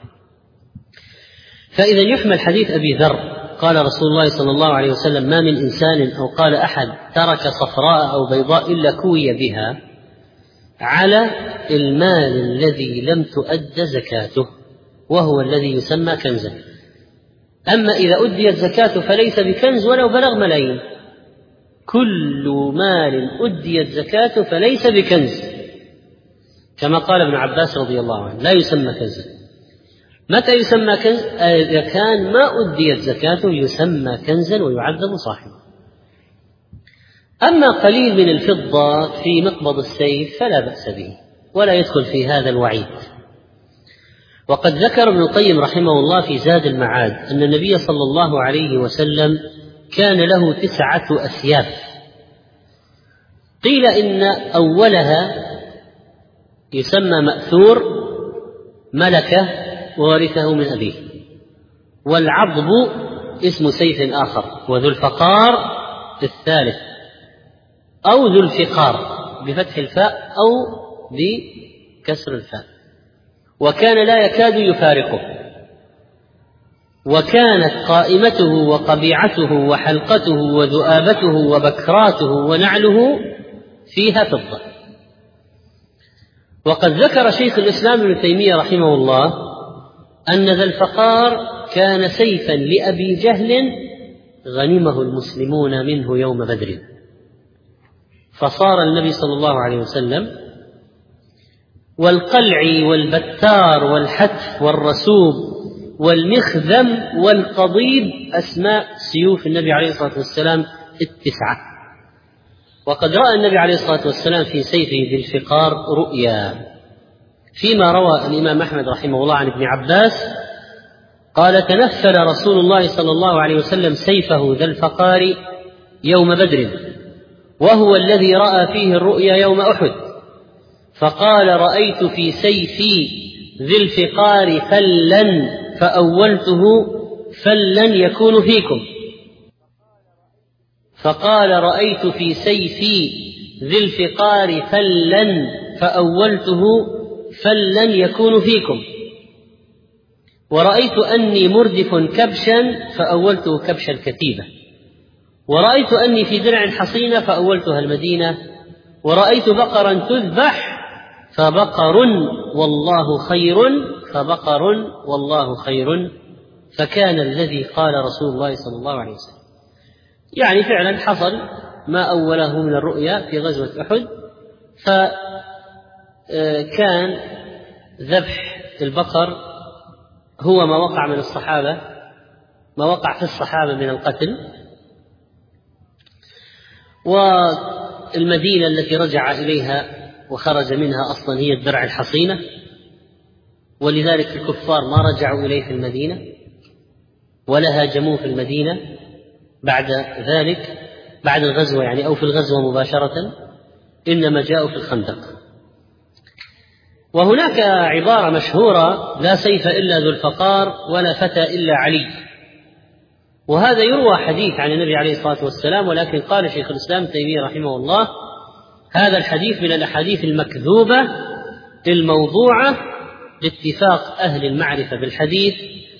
فإذا يحمل حديث أبي ذر قال رسول الله صلى الله عليه وسلم: ما من إنسان أو قال أحد ترك صفراء أو بيضاء إلا كوي بها، على المال الذي لم تؤد زكاته وهو الذي يسمى كنزا. أما إذا أديت زكاته فليس بكنز ولو بلغ ملايين، كل مال أديت زكاته فليس بكنز، كما قال ابن عباس رضي الله عنه: لا يسمى كنزا. متى يسمى كنز؟ إذا كان ما أديت زكاته يسمى كنزا ويعذب صاحبه. أما قليل من الفضة في مقبض السيف فلا بأس به ولا يدخل في هذا الوعيد. وقد ذكر ابن القيم رحمه الله في زاد المعاد أن النبي صلى الله عليه وسلم كان له 9 أسياف، قيل إن أولها يسمى مأثور ملكه وورثه من أبيه. والعضب اسم سيف آخر، وذو الفقار الثالث، أو ذو الفقار بفتح الفاء أو بكسر الفاء. وكان لا يكاد يفارقه، وكانت قائمته وقبيعته وحلقته وذؤابته وبكراته ونعله فيها فضة. وقد ذكر شيخ الإسلام ابن تيمية رحمه الله أن ذا الفقار كان سيفا لأبي جهل غنمه المسلمون منه يوم بدر، فصار النبي صلى الله عليه وسلم والقلع والبتار والحتف والرسوب والمخذم والقضيب أسماء سيوف النبي عليه الصلاة والسلام 9. وقد رأى النبي عليه الصلاة والسلام في سيفه ذي الفقار رؤيا، فيما روى الإمام أحمد رحمه الله عن ابن عباس قال: تنفل رسول الله صلى الله عليه وسلم سيفه ذا الفقار يوم بدر، وهو الذي رأى فيه الرؤيا يوم أحد، فقال: رأيت في سيفي ذي الفقار فلا فأولته فلا يكون فيكم. فقال: رأيت في سيفي ذي الفقار فلا فأولته فلا يكون فيكم. ورأيت أني مردف كبشا فأولته كبش الكتيبة. ورأيت أني في درع حصينة فأولتها المدينة. ورأيت بقرا تذبح فبقر والله خير فبقر والله خير، فكان الذي قال رسول الله صلى الله عليه وسلم. يعني فعلا حصل ما أوله من الرؤيا في غزوة أحد، فكان ذبح البقر هو ما وقع من الصحابة، ما وقع في الصحابة من القتل. والمدينة التي رجع إليها وخرج منها أصلا هي الدرع الحصينة، ولذلك الكفار ما رجعوا إليه في المدينة ولا هاجموه في المدينة بعد ذلك، بعد الغزوة يعني أو في الغزوة مباشرة، إنما جاءوا في الخندق. وهناك عبارة مشهورة: لا سيف إلا ذو الفقار ولا فتى إلا علي. وهذا يروى حديث عن النبي عليه الصلاة والسلام، ولكن قال شيخ الإسلام تيمية رحمه الله: هذا الحديث من الأحاديث المكذوبة الموضوعة باتفاق أهل المعرفة بالحديث،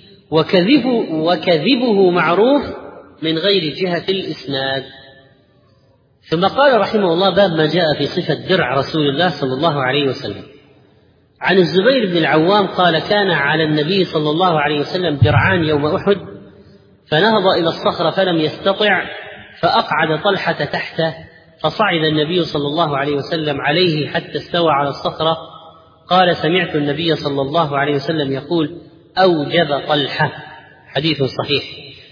وكذبه معروف من غير جهة الإسناد. ثم قال رحمه الله: باب ما جاء في صفة درع رسول الله صلى الله عليه وسلم. عن الزبير بن العوام قال: كان على النبي صلى الله عليه وسلم درعان يوم أحد، فنهض إلى الصخرة فلم يستطع، فأقعد طلحة تحته، فصعد النبي صلى الله عليه وسلم عليه حتى استوى على الصخرة. قال: سمعت النبي صلى الله عليه وسلم يقول: أوجب طلحة. حديث صحيح.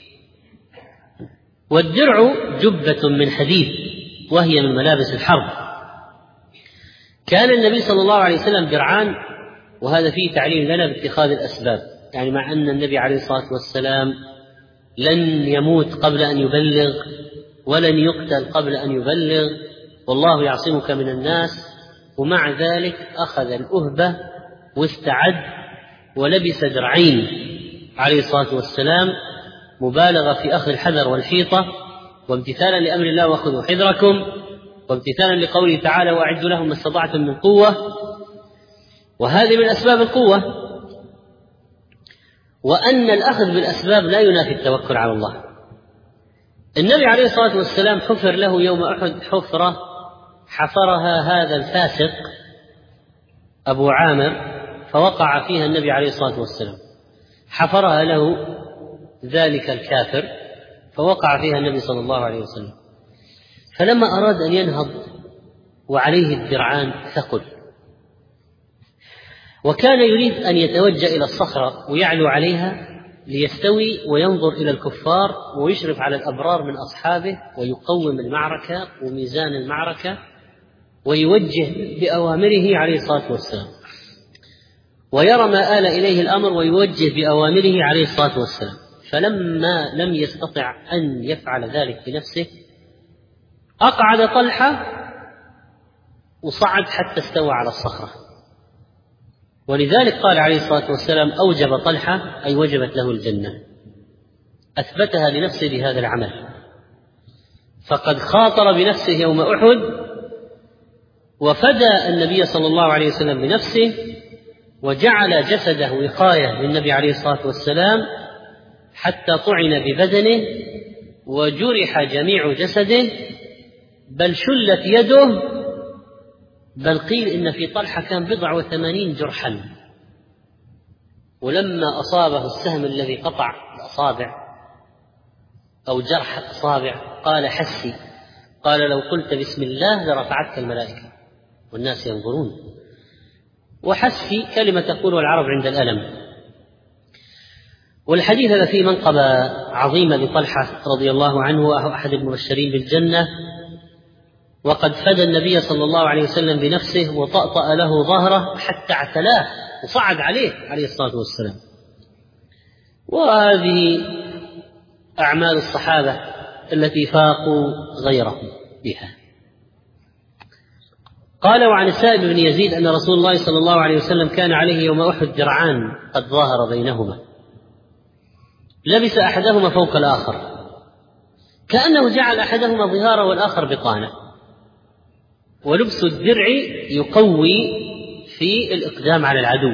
والدرع جبة من حديد، وهي من ملابس الحرب. كان النبي صلى الله عليه وسلم درعان، وهذا فيه تعليم لنا باتخاذ الأسباب، يعني مع أن النبي عليه الصلاة والسلام لن يموت قبل أن يبلغ ولن يقتل قبل أن يبلغ، والله يعصمك من الناس، ومع ذلك أخذ الأهبة واستعد ولبس درعين عليه الصلاة والسلام، مبالغة في أخذ الحذر والحيطة، وامتثالا لأمر الله: وخذوا حذركم، وامتثالا لقوله تعالى: وأعدوا لهم ما استطعتم من قوة. وهذه من أسباب القوة. وأن الأخذ بالأسباب لا ينافي التوكل على الله. النبي عليه الصلاة والسلام حفر له يوم أحد حفرة حفرها هذا الفاسق أبو عامر، فوقع فيها النبي عليه الصلاة والسلام. حفرها له ذلك الكافر، فوقع فيها النبي صلى الله عليه وسلم. فلما أراد أن ينهض وعليه الدرعان ثقل، وكان يريد أن يتوجه إلى الصخرة ويعلو عليها ليستوي وينظر إلى الكفار ويشرف على الأبرار من أصحابه ويقوم المعركة وميزان المعركة ويوجه بأوامره عليه الصلاة والسلام، ويرى ما آل إليه الأمر ويوجه بأوامره عليه الصلاة والسلام. فلما لم يستطع أن يفعل ذلك بنفسه، أقعد طلحة وصعد حتى استوى على الصخرة، ولذلك قال عليه الصلاة والسلام: أوجب طلحة أي وجبت له الجنة، أثبتها لنفسه بهذا العمل. فقد خاطر بنفسه يوم أحد وفدى النبي صلى الله عليه وسلم بنفسه، وجعل جسده وقاية للنبي عليه الصلاة والسلام حتى طعن ببدنه وجرح جميع جسده، بل شلت يده، بل قيل إن في طلحة كان 80 جرحا. ولما أصابه السهم الذي قطع الأصابع أو جرح الأصابع قال: حسي. قال: لو قلت بسم الله لرفعتك الملائكة والناس ينظرون. وحسي كلمة تقول العرب عند الألم. والحديث هذا فيه منقبة عظيمة لطلحة رضي الله عنه، وهو أحد المبشرين بالجنة، وقد فدى النبي صلى الله عليه وسلم بنفسه وطأطأ له ظهره حتى اعتلاه وصعد عليه الصلاة والسلام. وهذه أعمال الصحابة التي فاقوا غيرهم بها. قال: وعن السائب بن يزيد أن رسول الله صلى الله عليه وسلم كان عليه يوم أحد درعان قد ظاهر بينهما، لبس أحدهما فوق الآخر كأنه جعل أحدهما ظهارا والآخر بطانة. ولبس الدرع يقوي في الإقدام على العدو.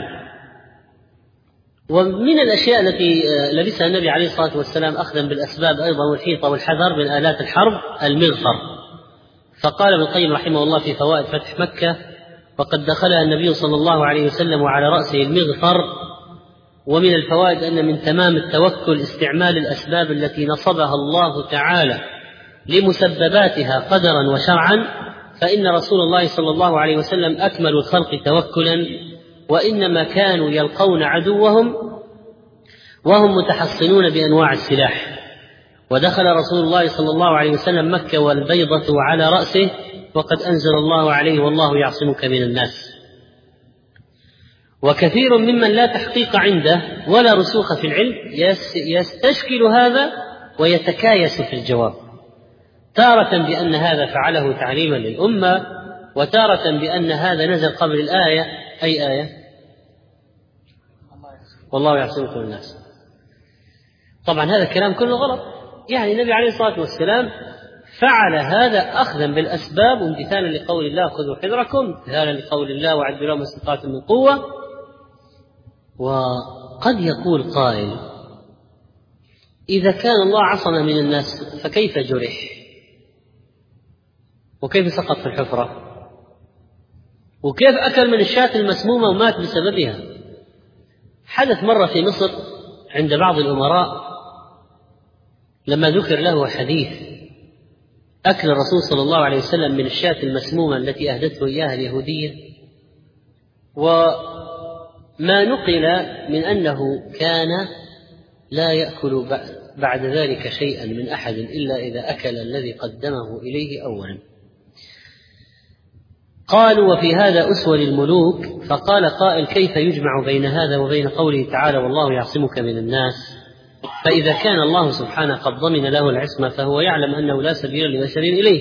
ومن الأشياء التي لبسها النبي عليه الصلاة والسلام أخذا بالأسباب أيضا والحيطة والحذر من آلات الحرب المغفر. فقال ابن القيم رحمه الله في فوائد فتح مكة: وقد دخلها النبي صلى الله عليه وسلم وعلى رأسه المغفر. ومن الفوائد أن من تمام التوكل استعمال الأسباب التي نصبها الله تعالى لمسبباتها قدرا وشرعا، فإن رسول الله صلى الله عليه وسلم أكمل الخلق توكلا، وإنما كانوا يلقون عدوهم وهم متحصنون بأنواع السلاح. ودخل رسول الله صلى الله عليه وسلم مكة والبيضة على رأسه، وقد أنزل الله عليه: والله يعصمك من الناس. وكثير ممن لا تحقيق عنده ولا رسوخ في العلم يستشكل هذا ويتكايس في الجواب، تارة بأن هذا فعله تعليما للأمة، وتارة بأن هذا نزل قبل الآية. أي آية؟ والله يعصمك من الناس. طبعا هذا الكلام كله غلط. يعني النبي عليه الصلاة والسلام فعل هذا أخذا بالأسباب وامتثالا لقول الله: خذوا حذركم، امتثالا لقول الله: وعدوا لهم ما استطعتم من قوة. وقد يقول قائل: إذا كان الله عصم من الناس فكيف جرح؟ وكيف سقط في الحفرة؟ وكيف أكل من الشاة المسمومة ومات بسببها؟ حدث مرة في مصر عند بعض الأمراء لما ذكر له حديث أكل الرسول صلى الله عليه وسلم من الشاة المسمومة التي أهدته إياها اليهودية، وما نقل من أنه كان لا يأكل بعد ذلك شيئا من أحد إلا إذا أكل الذي قدمه إليه أولا. قالوا: وفي هذا أسوة للملوك. فقال قائل: كيف يجمع بين هذا وبين قوله تعالى: والله يعصمك من الناس؟ فإذا كان الله سبحانه قد ضمن له العصمة فهو يعلم أنه لا سبيل لبشر إليه.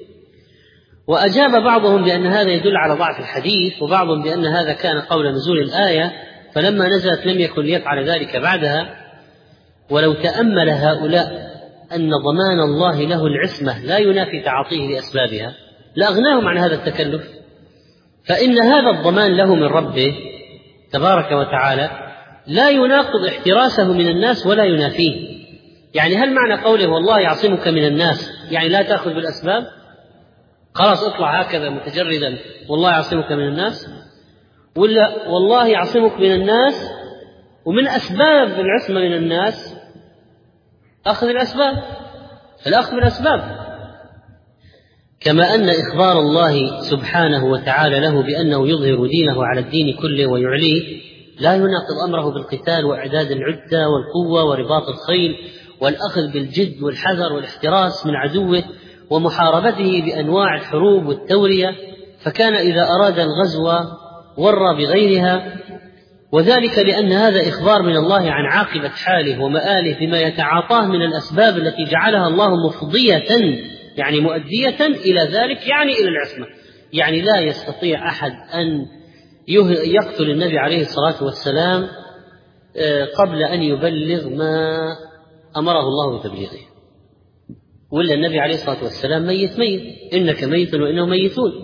وأجاب بعضهم بأن هذا يدل على ضعف الحديث، وبعضهم بأن هذا كان قول نزول الآية، فلما نزلت لم يكن ليفعل ذلك بعدها. ولو تأمل هؤلاء أن ضمان الله له العصمة لا ينافي تعاطيه لأسبابها لأغناهم عن هذا التكلف، فإن هذا الضمان له من ربه تبارك وتعالى لا يناقض احتراسه من الناس ولا ينافيه. يعني هل معنى قوله والله يعصمك من الناس يعني لا تأخذ بالأسباب؟ خلاص اطلع هكذا متجردا والله يعصمك من الناس، ولا والله يعصمك من الناس ومن أسباب العصمة من الناس أخذ الأسباب، الأخذ بالأسباب. كما أن إخبار الله سبحانه وتعالى له بأنه يظهر دينه على الدين كله ويعليه لا يناقض أمره بالقتال وإعداد العدة والقوة ورباط الخيل والأخذ بالجد والحذر والاحتراس من عدوه ومحاربته بأنواع الحروب والتورية، فكان إذا أراد الغزو ورى بغيرها، وذلك لأن هذا إخبار من الله عن عاقبة حاله ومآله بما يتعاطاه من الأسباب التي جعلها الله مفضية يعني مؤدية إلى ذلك، يعني إلى العصمة. يعني لا يستطيع أحد أن يقتل النبي عليه الصلاة والسلام قبل أن يبلغ ما أمره الله بتبليغه، ولا النبي عليه الصلاة والسلام ميت إنك ميت وإنهم ميتون.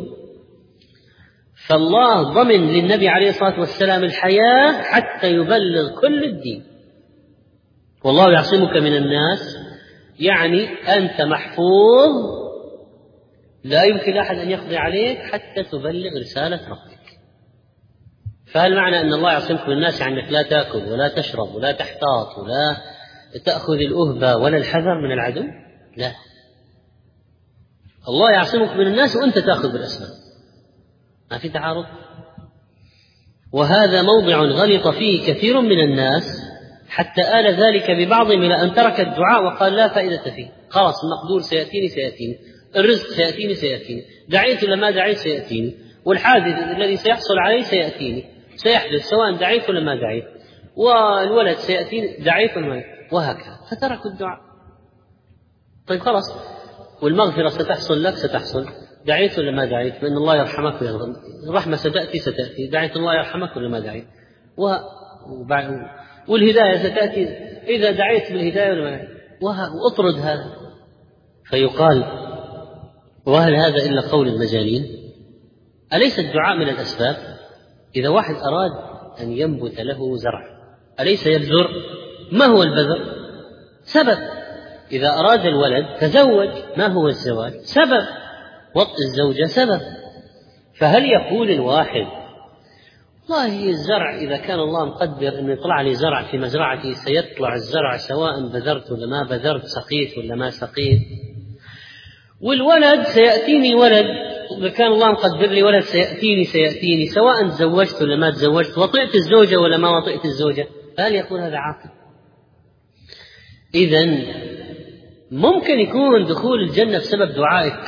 فالله ضمن للنبي عليه الصلاة والسلام الحياة حتى يبلغ كل الدين. والله يعصمك من الناس، يعني أنت محفوظ، لا يمكن أحد أن يقضي عليك حتى تبلغ رسالة ربك. فهل معنى أن الله يعصمك من الناس يعني أنك لا تأكل ولا تشرب ولا تحتاط ولا تأخذ الأهبة ولا الحذر من العدو؟ لا، الله يعصمك من الناس وأنت تأخذ بالأسباب، ما في تعارض. وهذا موضع غلط فيه كثير من الناس حتى آل ذلك ببعضهم إلى أن ترك الدعاء وقال لا فائدة فيه، خلاص المقدور سيأتيني، الرزق سيأتيني، دعيت ولا ما دعيت سيأتيني، والحادث الذي سيحصل عليه سيحدث سواء دعيت ولا ما دعيت، والولد سيأتيني دعيت ولا ما، وهكذا. فتركوا الدعاء. طيب خلاص، والمغفرة ستحصل لك، دعيت ولا ما دعيت، فإن الله يرحمك الرحمة ستأتي، دعيت الله يرحمك ولا ما دعيت، والهداية ستأتي إذا دعيت بالهداية ولا ما دعيت، وأطرد هذا. فيقال وهل هذا إلا قول المجانين؟ أليس الدعاء من الأسباب؟ إذا واحد أراد أن ينبت له زرع أليس يبذر؟ ما هو البذر؟ سبب. إذا أراد الولد تزوج، ما هو الزواج؟ سبب. وطء الزوجة سبب. فهل يقول الواحد والله الزرع إذا كان الله مقدر أن يطلع لي زرع في مزرعتي سيطلع الزرع سواء بذرت ولا ما بذرت، سقيت ولا ما سقيت، والولد سيأتيني ولد إذا كان الله مقدر لي ولد سيأتيني سواء تزوجت ولا ما تزوجت، وطئت الزوجة ولا ما وطئت الزوجة. فهل يكون هذا عاقل؟ إذن ممكن يكون دخول الجنة بسبب دعائك،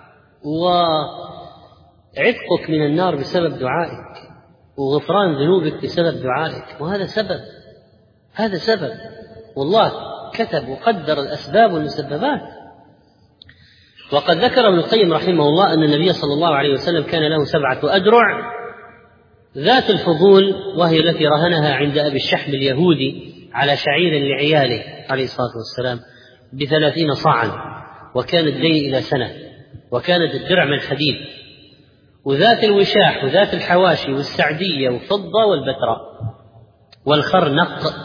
وعتقك من النار بسبب دعائك، وغفران ذنوبك بسبب دعائك، وهذا سبب. والله كتب وقدر الأسباب والمسببات. وقد ذكر ابن القيم رحمه الله أن النبي صلى الله عليه وسلم كان له 7 أدرع، ذات الفضول وهي التي رهنها عند أبي الشحم اليهودي على شعير لعياله عليه الصلاة والسلام ب30 صاعا، وكان الدين إلى سنة، وكانت الدرع من حديد، وذات الوشاح وذات الحواشي والسعدية وفضة والبتراء والخرنق.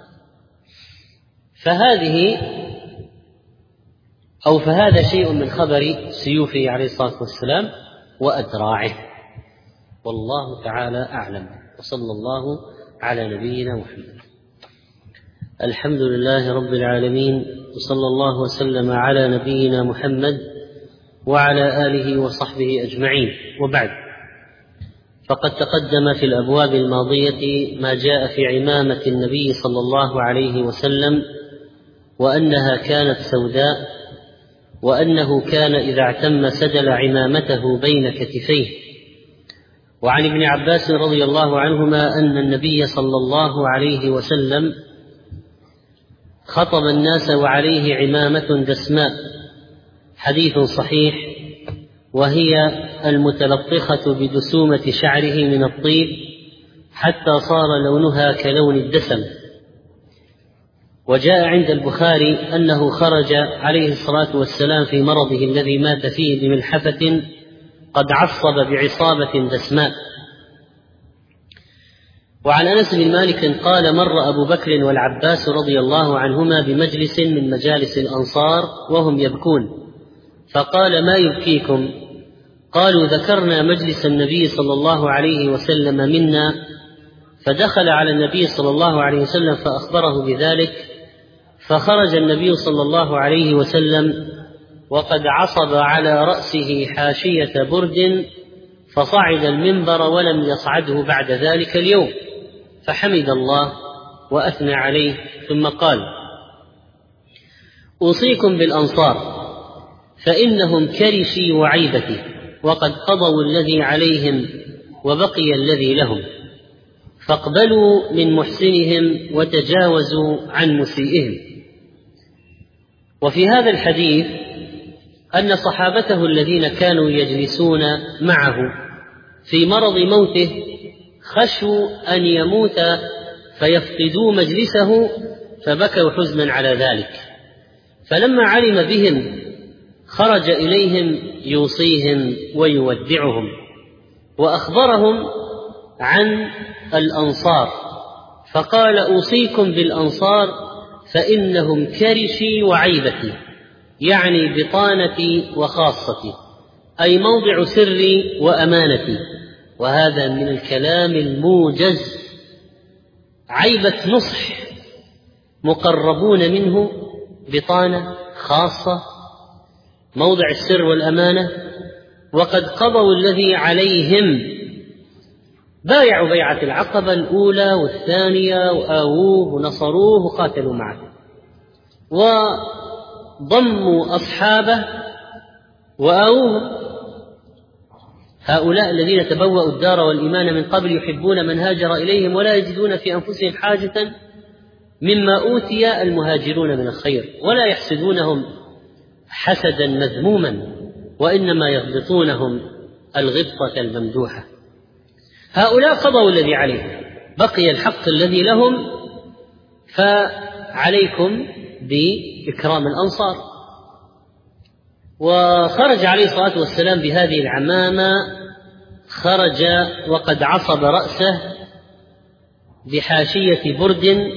فهذا شيء من خبر سيوفه عليه الصلاة والسلام وأدراعه. والله تعالى أعلم، وصلى الله على نبينا محمد. الحمد لله رب العالمين، وصلى الله وسلم على نبينا محمد وعلى آله وصحبه أجمعين، وبعد. فقد تقدم في الأبواب الماضية ما جاء في عمامة النبي صلى الله عليه وسلم، وأنها كانت سوداء، وأنه كان إذا اعتم سدل عمامته بين كتفيه. وعن ابن عباس رضي الله عنهما أن النبي صلى الله عليه وسلم خطب الناس وعليه عمامة دسماء، حديث صحيح، وهي المتلطخة بدسومة شعره من الطيب حتى صار لونها كلون الدسم. وجاء عند البخاري أنه خرج عليه الصلاة والسلام في مرضه الذي مات فيه بملحفة قد عصب بعصابة دسماء. وعن أنس بن مالك قال مر أبو بكر والعباس رضي الله عنهما بمجلس من مجالس الأنصار وهم يبكون، فقال ما يبكيكم؟ قالوا ذكرنا مجلس النبي صلى الله عليه وسلم منا، فدخل على النبي صلى الله عليه وسلم فأخبره بذلك، فخرج النبي صلى الله عليه وسلم وقد عصب على رأسه حاشية برد، فصعد المنبر ولم يصعده بعد ذلك اليوم، فحمد الله وأثنى عليه، ثم قال أوصيكم بالأنصار فإنهم كرشي وعيبتي، وقد قضوا الذي عليهم وبقي الذي لهم، فاقبلوا من محسنهم وتجاوزوا عن مسيئهم. وفي هذا الحديث أن صحابته الذين كانوا يجلسون معه في مرض موته خشوا أن يموت فيفقدوا مجلسه فبكوا حزنا على ذلك. فلما علم بهم خرج إليهم يوصيهم ويودعهم، وأخبرهم عن الأنصار فقال: أوصيكم بالأنصار فإنهم كرشي وعيبتي، يعني بطانتي وخاصتي، أي موضع سري وأمانتي. وهذا من الكلام الموجز، عيبة نصح، مقربون منه، بطانة خاصة، موضع السر والأمانة. وقد قضوا الذي عليهم، بايعوا بيعة العقبة الأولى والثانية وآووه ونصروه وقاتلوا معه، وضموا أصحابه وآووه. هؤلاء الذين تبوأوا الدار والإيمان من قبل يحبون من هاجر إليهم ولا يجدون في أنفسهم حاجة مما أوتي المهاجرون من الخير، ولا يحسدونهم حسدا مذموما، وإنما يغبطونهم الغبطة الممدوحة. هؤلاء قضوا الذي عليهم، بقي الحق الذي لهم، فعليكم بإكرام الأنصار. وخرج عليه الصلاة والسلام بهذه العمامة، خرج وقد عصب رأسه بحاشية برد،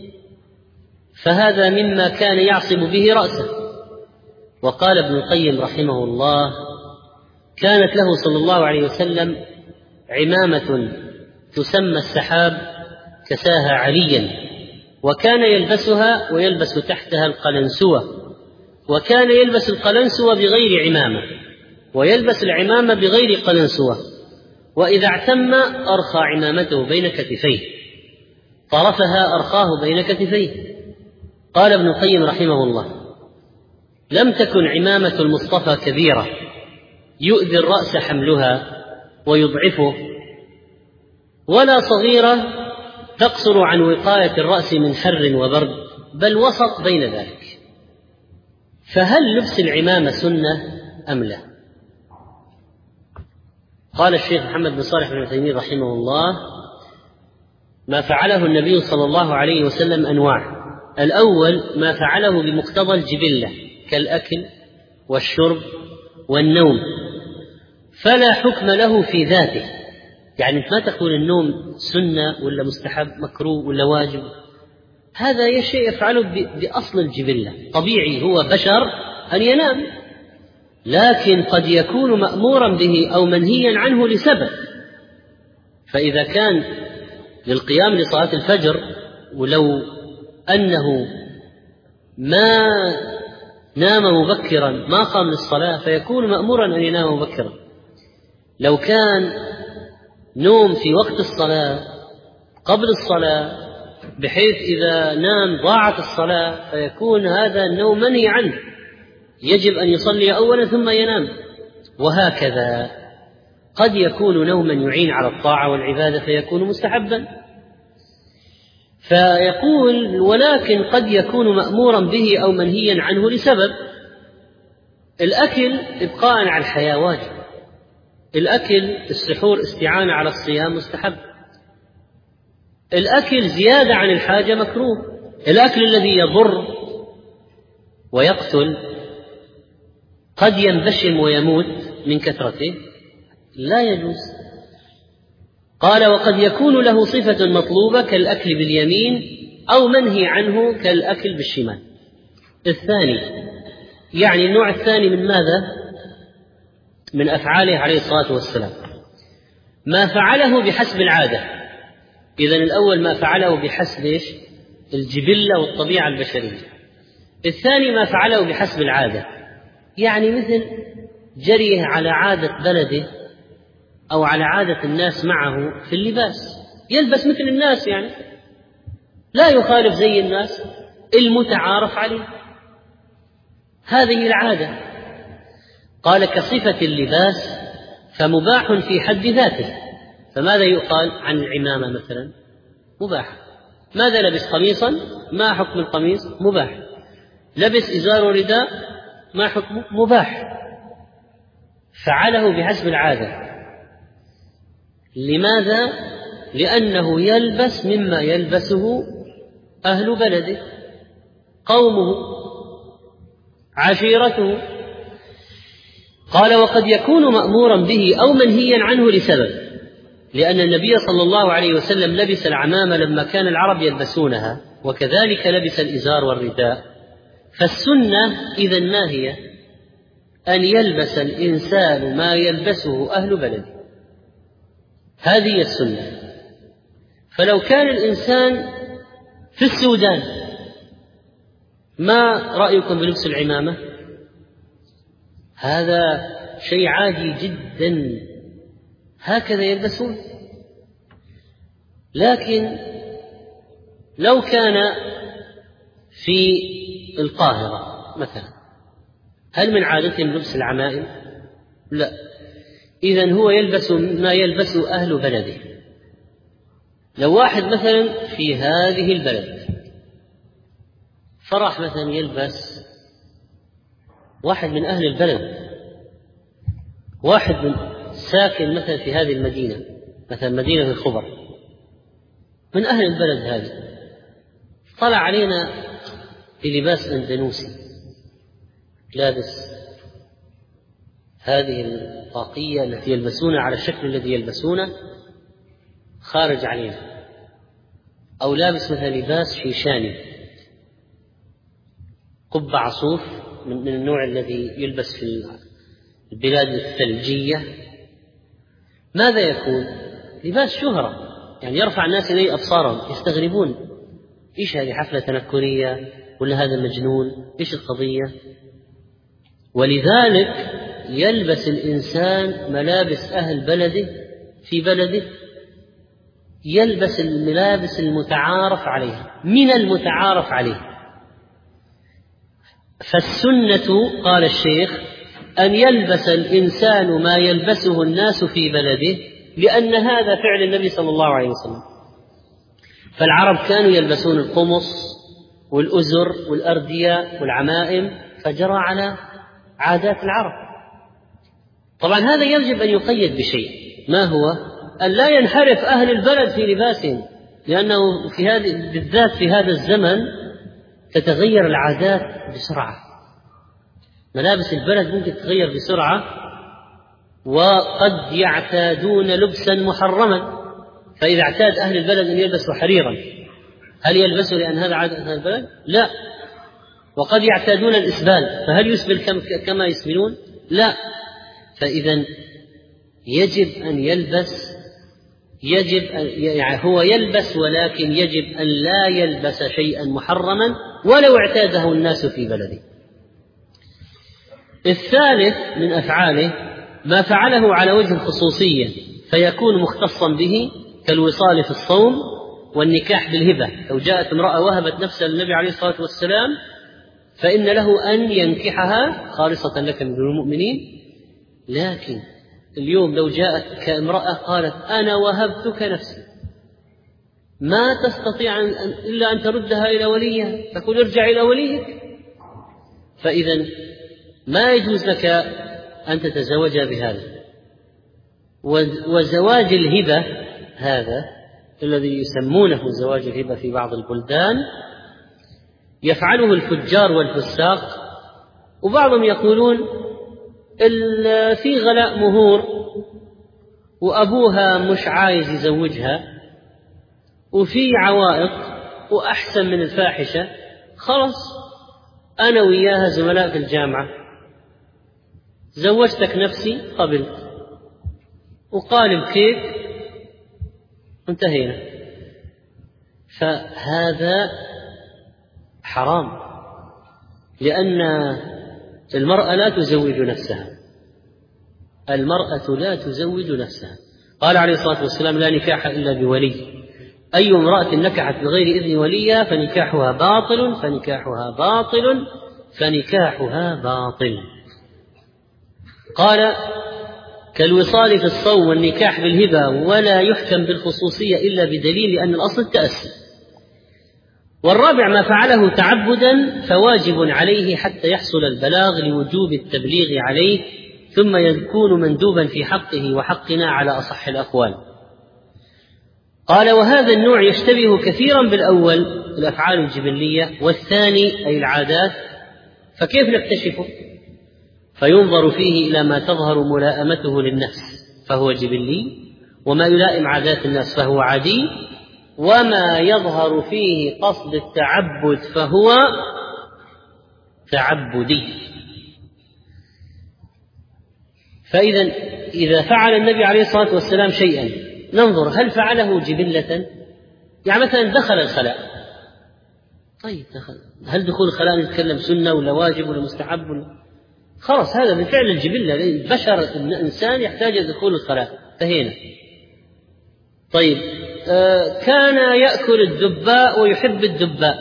فهذا مما كان يعصب به رأسه. وقال ابن القيم رحمه الله: كانت له صلى الله عليه وسلم عمامة تسمى السحاب كساها عليا، وكان يلبسها ويلبس تحتها القلنسوة، وكان يلبس القلنسوة بغير عمامة، ويلبس العمامة بغير قلنسوة، وإذا اعتم أرخى عمامته بين كتفيه، طرفها أرخاه بين كتفيه. قال ابن القيم رحمه الله: لم تكن عمامة المصطفى كبيرة يؤذي الرأس حملها ويضعفه، ولا صغيرة تقصر عن وقاية الرأس من حر وبرد، بل وسط بين ذلك. فهل لبس العمامة سنة أم لا؟ قال الشيخ محمد بن صالح بن عثيمين رحمه الله: ما فعله النبي صلى الله عليه وسلم أنواع. الأول ما فعله بمقتضى الجبلة كالأكل والشرب والنوم، فلا حكم له في ذاته، يعني ما تقول النوم سنة ولا مستحب مكروه ولا واجب، هذا شيء يفعله بأصل الجبلة، طبيعي، هو بشر أن ينام، لكن قد يكون مأمورا به أو منهيا عنه لسبب. فإذا كان للقيام لصلاة الفجر، ولو أنه ما نام مبكرا ما قام للصلاة فيكون مأمورا أن ينام مبكرا. لو كان نوم في وقت الصلاة قبل الصلاة بحيث إذا نام ضاعت الصلاة فيكون هذا النوم منهي عنه، يجب أن يصلي أولا ثم ينام. وهكذا قد يكون نوما يعين على الطاعة والعبادة فيكون مستحبا. فيقول: ولكن قد يكون مأمورا به أو منهيا عنه لسبب. الأكل إبقاء على الحياة واجب، الأكل السحور استعانة على الصيام مستحب، الأكل زيادة عن الحاجة مكروه، الأكل الذي يضر ويقتل قد ينبشم ويموت من كثرته لا يجوز. قال: وقد يكون له صفة مطلوبة كالأكل باليمين، أو منهي عنه كالأكل بالشمال. الثاني، يعني النوع الثاني من ماذا؟ من أفعاله عليه الصلاة والسلام، ما فعله بحسب العادة. إذن الأول ما فعله بحسب الجبلة والطبيعة البشرية. الثاني ما فعله بحسب العادة، يعني مثل جريه على عادة بلده أو على عادة الناس معه في اللباس، يلبس مثل الناس، يعني لا يخالف زي الناس المتعارف عليه، هذه العادة. قال: كصفة اللباس فمباح في حد ذاته. فماذا يقال عن العمامة مثلا؟ مباح. ماذا لبس؟ قميصا، ما حكم القميص؟ مباح. لبس إزار ورداء، ما حكمه؟ مباح. فعله بحسب العادة. لماذا؟ لأنه يلبس مما يلبسه أهل بلده، قومه، عشيرته. قال: وقد يكون مأمورا به أو منهيا عنه لسبب، لأن النبي صلى الله عليه وسلم لبس العمامة لما كان العرب يلبسونها، وكذلك لبس الإزار والرداء. فالسنة إذن ما هي؟ أن يلبس الإنسان ما يلبسه أهل بلده، هذه السنة. فلو كان الإنسان في السودان، ما رأيكم بلبس العمامة؟ هذا شيء عادي جدا، هكذا يلبسون. لكن لو كان في القاهرة مثلا، هل من عادتهم لبس العمائم؟ لا. إذن هو يلبس ما يلبسه أهل بلده. لو واحد مثلا في هذه البلد فرح مثلا يلبس، واحد من أهل البلد، واحد من ساكن مثلا في هذه المدينة، مثلا مدينة الخبر، من أهل البلد هذه، طلع علينا بلباس أندونيسي، لابس هذه الطاقية التي يلبسونها على الشكل الذي يلبسونه خارج علينا، أو لابس مثلا لباس شيشاني، قبعة صوف من النوع الذي يلبس في البلاد الثلجية، ماذا يكون؟ لباس شهرة، يعني يرفع الناس إليه أبصارهم، يستغربون: إيش هذه، حفلة تنكرية ولا هذا مجنون؟ إيش القضية؟ ولذلك يلبس الإنسان ملابس أهل بلده في بلده، يلبس الملابس المتعارف عليها، من المتعارف عليه. فالسنة، قال الشيخ، أن يلبس الإنسان ما يلبسه الناس في بلده، لأن هذا فعل النبي صلى الله عليه وسلم. فالعرب كانوا يلبسون القمص والأزر والأردية والعمائم، فجرى على عادات العرب. طبعا هذا يجب أن يقيد بشيء، ما هو؟ أن لا ينحرف أهل البلد في لباسهم، لأنه بالذات في هذا الزمن تتغير العادات بسرعة، ملابس البلد ممكن تتغير بسرعة، وقد يعتادون لبسا محرما. فإذا اعتاد أهل البلد أن يلبسوا حريرا، هل يلبسوا لأن هذا عادة أهل البلد؟ لا. وقد يعتادون الإسبال، فهل يسبل كما يسبلون؟ لا. فإذا يجب أن يلبس، يعني هو يلبس، ولكن يجب أن لا يلبس شيئا محرما ولو اعتاده الناس في بلده. الثالث من أفعاله ما فعله على وجه الخصوصية فيكون مختصا به، كالوصال في الصوم والنكاح بالهبة. لو جاءت امرأة وهبت نفسها للنبي عليه الصلاة والسلام فإن له أن ينكحها خالصة لك من المؤمنين. لكن اليوم لو جاءت كامرأة قالت: أنا وهبتك نفسي، ما تستطيع إلا أن تردها إلى وليها، تقول: ارجع إلى وليك. فإذا ما يجوز لك أن تتزوجها بهذا. وزواج الهبة هذا الذي يسمونه زواج الهبة في بعض البلدان يفعله الفجار والفساق، وبعضهم يقولون في غلاء مهور وأبوها مش عايز يزوجها وفي عوائق وأحسن من الفاحشة، خلص أنا وياها زملاء في الجامعة، زوجتك نفسي قبلت، وقالب كيك، انتهينا. فهذا حرام، لأن المرأة لا تزوج نفسها، المرأة لا تزوج نفسها. قال عليه الصلاة والسلام: لا نكاح إلا بولي، أي امرأة نكحت بغير إذن وليها فنكاحها باطل فنكاحها باطل فنكاحها باطل. قال: كالوصال في الصوم والنكاح بالهبة، ولا يحكم بالخصوصية إلا بدليل، لأن الأصل التأسي. والرابع ما فعله تعبدا فواجب عليه حتى يحصل البلاغ لوجوب التبليغ عليه، ثم يكون مندوبا في حقه وحقنا على أصح الأقوال. قال: وهذا النوع يشتبه كثيرا بالأول الأفعال الجبلية، والثاني أي العادات، فكيف نكتشفه؟ فينظر فيه إلى ما تظهر ملائمته للنفس فهو جبلي، وما يلائم عادات الناس فهو عادي، وما يظهر فيه قصد التعبد فهو تعبدي. إذا فعل النبي عليه الصلاة والسلام شيئا ننظر هل فعله جبلة، يعني مثلا دخل الخلاء، طيب هل دخول الخلاء نتكلم سنة ولا واجب ولا مستحب خلاص هذا من فعل الجبلة، لأن البشر الإنسان يحتاج دخول الخلاء، فهنا. طيب كان يأكل الدباء ويحب الدباء،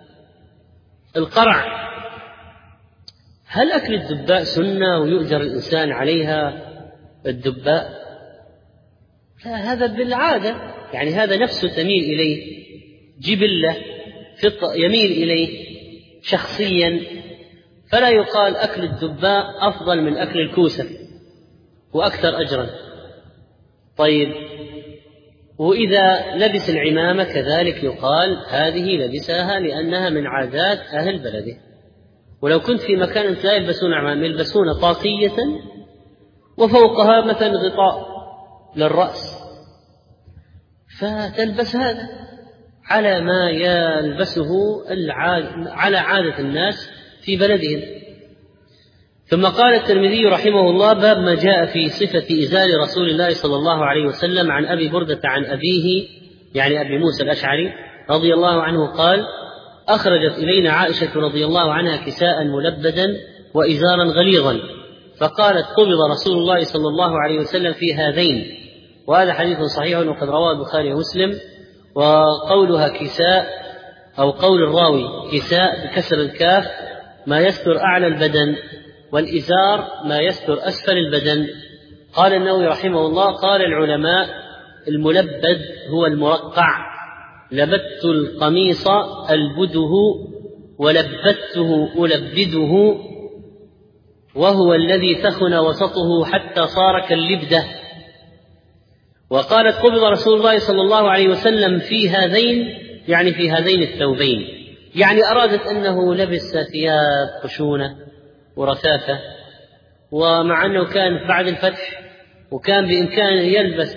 القرع، هل أكل الدباء سنة ويؤجر الإنسان عليها الدباء؟ لا، هذا بالعادة، يعني هذا نفسه تميل إليه، جبلة يميل إليه شخصيا، فلا يقال أكل الدباء أفضل من أكل الكوسة وأكثر أجرا. طيب وإذا لبس العمامة كذلك يقال هذه لبسها لأنها من عادات أهل بلده، ولو كنت في مكان لا يلبسون عمامة يلبسون طاقية وفوقها مثلا غطاء للرأس، فتلبس هذا على ما يلبسه على عادة الناس في بلدهم. ثم قال الترمذي رحمه الله: باب ما جاء في صفة إزار رسول الله صلى الله عليه وسلم. عن أبي بردة عن أبيه يعني أبي موسى الأشعري رضي الله عنه قال: أخرجت إلينا عائشة رضي الله عنها كساء ملبدا وإزارا غليظا، فقالت: قبض رسول الله صلى الله عليه وسلم في هذين. وهذا حديث صحيح وقد رواه البخاري ومسلم. وقولها كساء أو قول الراوي كساء بكسر الكاف ما يستر أعلى البدن، والإزار ما يستر أسفل البدن. قال النووي رحمه الله: قال العلماء: الملبد هو المرقع، لبدت القميص ألبده ولبدته ألبده، وهو الذي ثخن وسطه حتى صار كاللبدة. وقالت: قبض رسول الله صلى الله عليه وسلم في هذين، يعني في هذين الثوبين، يعني أرادت أنه لبس ثياب خشونة ورثاثة، ومع أنه كان بعد الفتح وكان بإمكانه يلبس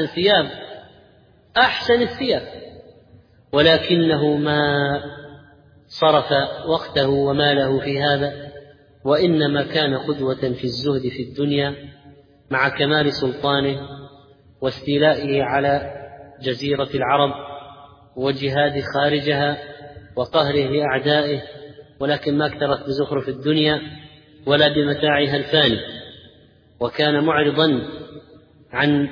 أحسن الثياب، ولكنه ما صرف وقته وماله في هذا، وإنما كان قدوة في الزهد في الدنيا مع كمال سلطانه واستيلائه على جزيرة العرب وجهاد خارجها وقهره لأعدائه، ولكن ما اكترث بزخرف الدنيا ولا بمتاعها الفاني، وكان معرضا عن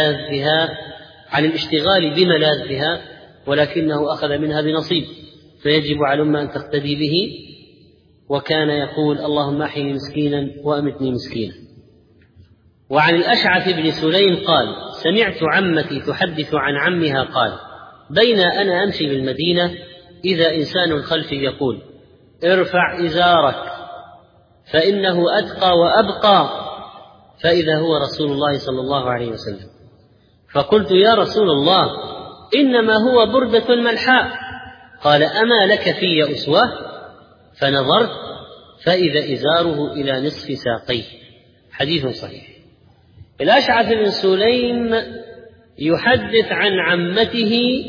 الاشتغال بملاذها، ولكنه أخذ منها بنصيب، فيجب على الأمة أن تقتدي به. وكان يقول: اللهم أحيني مسكينا وأمتني مسكينا. وعن الأشعث بن سليم قال: سمعت عمتي تحدث عن عمها قال: بين أنا أمشي بالمدينة إذا إنسان خلفي يقول: ارفع إزارك فإنه أتقى وأبقى، فإذا هو رسول الله صلى الله عليه وسلم. فقلت: يا رسول الله، إنما هو بردة ملحاء. قال: أما لك في أسوة؟ فنظرت فإذا إزاره إلى نصف ساقيه. حديث صحيح. الأشعث بن سليم يحدث عن عمته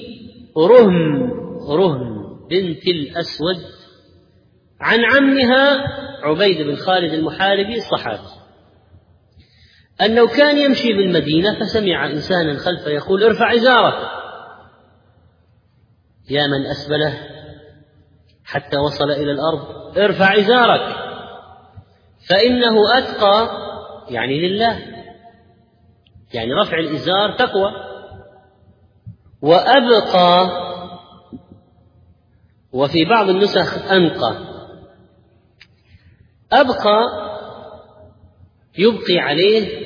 رهم بنت الأسود عن عمها عبيد بن خالد المحاربي الصحابي، أنه كان يمشي بالمدينة فسمع إنسانا خلفه يقول: ارفع إزارك، يا من أسبله حتى وصل إلى الأرض، ارفع إزارك فإنه أتقى، يعني لله، يعني رفع الإزار تقوى. وأبقى، وفي بعض النسخ أنقى. أبقى يبقي عليه،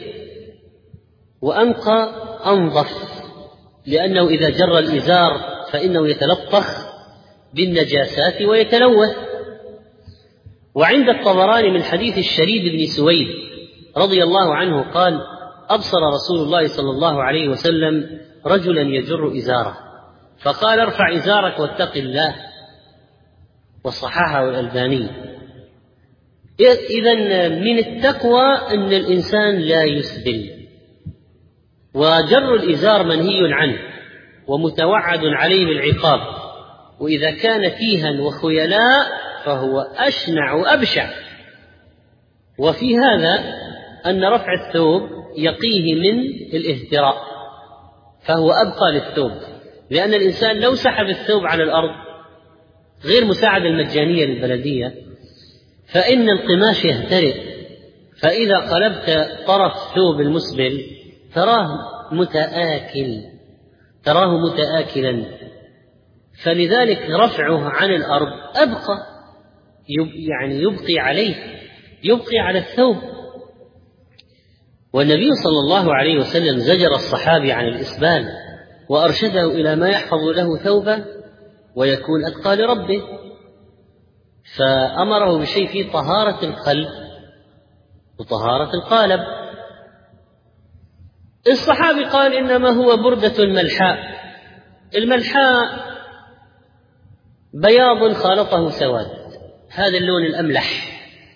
وأنقى أنظف، لأنه إذا جر الإزار فإنه يتلطخ بالنجاسات ويتلوث. وعند الطبراني من حديث الشريد بن سويد رضي الله عنه قال: أبصر رسول الله صلى الله عليه وسلم رجلا يجر إزاره فقال ارفع إزارك واتق الله، وصححه الألباني. إذن من التقوى أن الإنسان لا يسبل، وجر الإزار منهي عنه ومتوعد عليه بالعقاب، وإذا كان تيها وخيلاء فهو أشنع وأبشع. وفي هذا أن رفع الثوب يقيه من الاهتراء، فهو أبقى للثوب، لأن الإنسان لو سحب الثوب على الأرض غير مساعدة المجانية للبلدية فإن القماش يهترئ، فإذا قلبت طرف ثوب المسبل تراه متآكلا، فلذلك رفعه عن الأرض أبقى، يعني يبقي على الثوب. والنبي صلى الله عليه وسلم زجر الصحابي عن الإسبال وأرشده إلى ما يحفظ له ثوبه ويكون أتقى لربه، فأمره بشيء فيه طهارة القلب وطهارة القالب. الصحابي قال إنما هو بردة الملحاء بياض خالطه سواد، هذا اللون الأملح.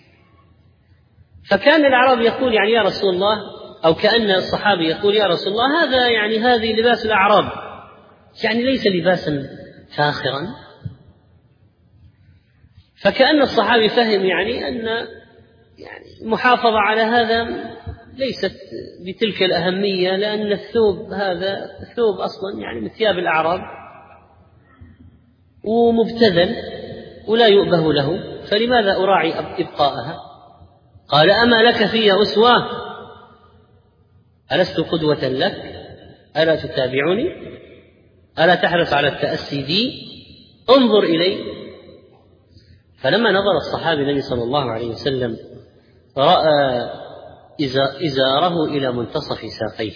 فكان الأعرابي يقول يعني يا رسول الله، أو كأن الصحابي يقول يا رسول الله هذه لباس الأعراب، يعني ليس لباسا فاخرا. فكأن الصحابي فهم يعني أن المحافظة على هذا ليست بتلك الأهمية، لأن الثوب هذا ثوب أصلا يعني من ثياب الأعراب ومبتذل ولا يؤبه له، فلماذا أراعي إبقاءها؟ قال أما لك في أسوة؟ ألست قدوة لك؟ ألا تتابعني؟ ألا تحرص على التأسي بي؟ انظر إلي. فلما نظر الصحابي النبي صلى الله عليه وسلم رأى إزاره إلى منتصف ساقيه،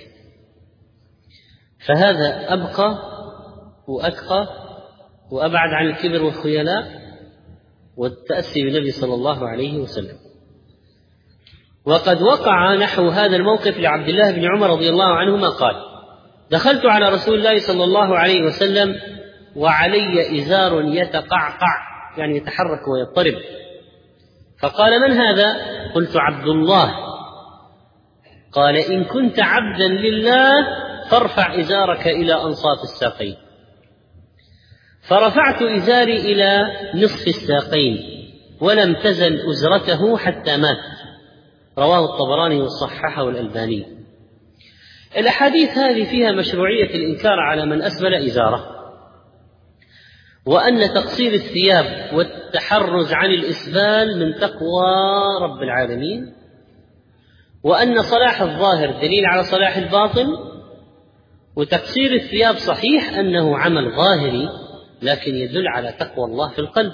فهذا أبقى وأتقى وأبعد عن الكبر والخيلاء والتأسي بالنبي صلى الله عليه وسلم. وقد وقع نحو هذا الموقف لعبد الله بن عمر رضي الله عنهما قال: دخلت على رسول الله صلى الله عليه وسلم وعلي إزار يتقعقع، يعني يتحرك ويضطرب، فقال: من هذا؟ قلت: عبد الله. قال: إن كنت عبدا لله فارفع إزارك إلى أنصاف الساقين. فرفعت إزاري إلى نصف الساقين ولم تزل أزرته حتى مات. رواه الطبراني وصححه الألباني. الأحاديث هذه فيها مشروعية الإنكار على من أسبل إزاره، وأن تقصير الثياب والتحرز عن الإسبال من تقوى رب العالمين، وأن صلاح الظاهر دليل على صلاح الباطن، وتقصير الثياب صحيح أنه عمل ظاهري لكن يدل على تقوى الله في القلب،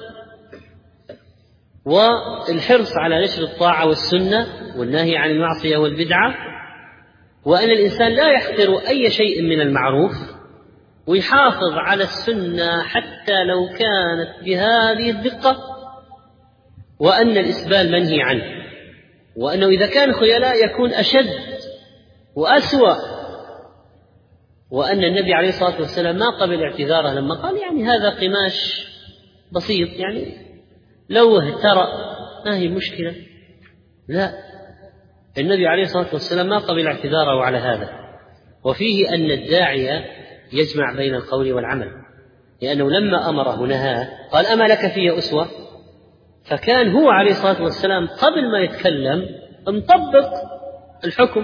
والحرص على نشر الطاعة والسنة والنهي عن المعصية والبدعة، وأن الإنسان لا يحقر أي شيء من المعروف ويحافظ على السنة حتى لو كانت بهذه الدقة، وأن الإسبال منهي عنه، وأنه إذا كان خيلاء يكون أشد وأسوأ، وأن النبي عليه الصلاة والسلام ما قبل اعتذاره لما قال يعني هذا قماش بسيط، يعني لو اهترأ ما هي مشكلة. لا، النبي عليه الصلاة والسلام ما قبل اعتذاره على هذا. وفيه أن الداعية يجمع بين القول والعمل، لأنه لما أمره نهاه قال: أما لك في أسوة؟ فكان هو عليه الصلاة والسلام قبل ما يتكلم مطبق الحكم،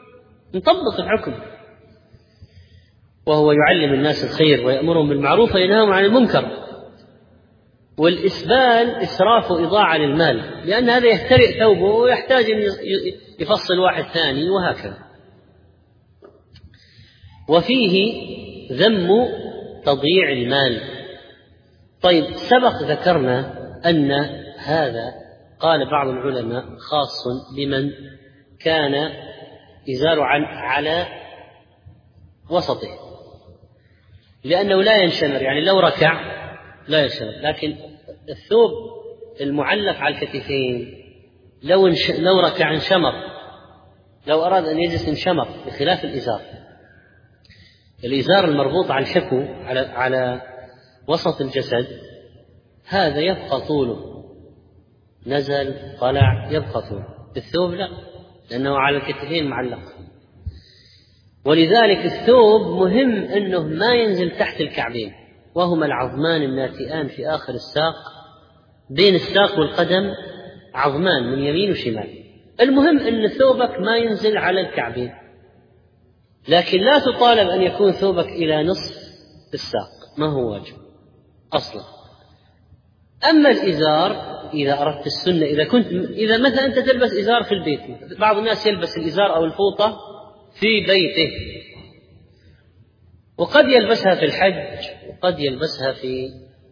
وهو يعلم الناس الخير ويأمرهم بالمعروف وينهاهم عن المنكر. والإسبال إسراف وإضاعة للمال، لأن هذا يهترئ ثوبه ويحتاج أن يفصل واحد ثاني، وهكذا. وفيه ذم تضييع المال. طيب، سبق ذكرنا أن هذا قال بعض العلماء خاص بمن كان إزار على وسطه، لأنه لا ينشمر، يعني لو ركع لا ينشمر، لكن الثوب المعلق على الكتفين لو ركع انشمر، لو أراد أن يجلس انشمر، بخلاف الإزار. الإزار المربوط على الحكو على وسط الجسد هذا يبقى طوله، نزل طلع يبقى طوله. الثوب لا، لأنه على الكتفين معلق. ولذلك الثوب مهم أنه ما ينزل تحت الكعبين، وهما العظمان الناتئان في آخر الساق، بين الساق والقدم عظمان من يمين وشمال. المهم أن ثوبك ما ينزل على الكعبين، لكن لا تطالب أن يكون ثوبك إلى نصف الساق، ما هو واجب أصلا. أما الإزار إذا أردت السنة، إذا مثلا أنت تلبس إزار في البيت، بعض الناس يلبس الإزار أو الفوطة في بيته، وقد يلبسها في الحج وقد يلبسها في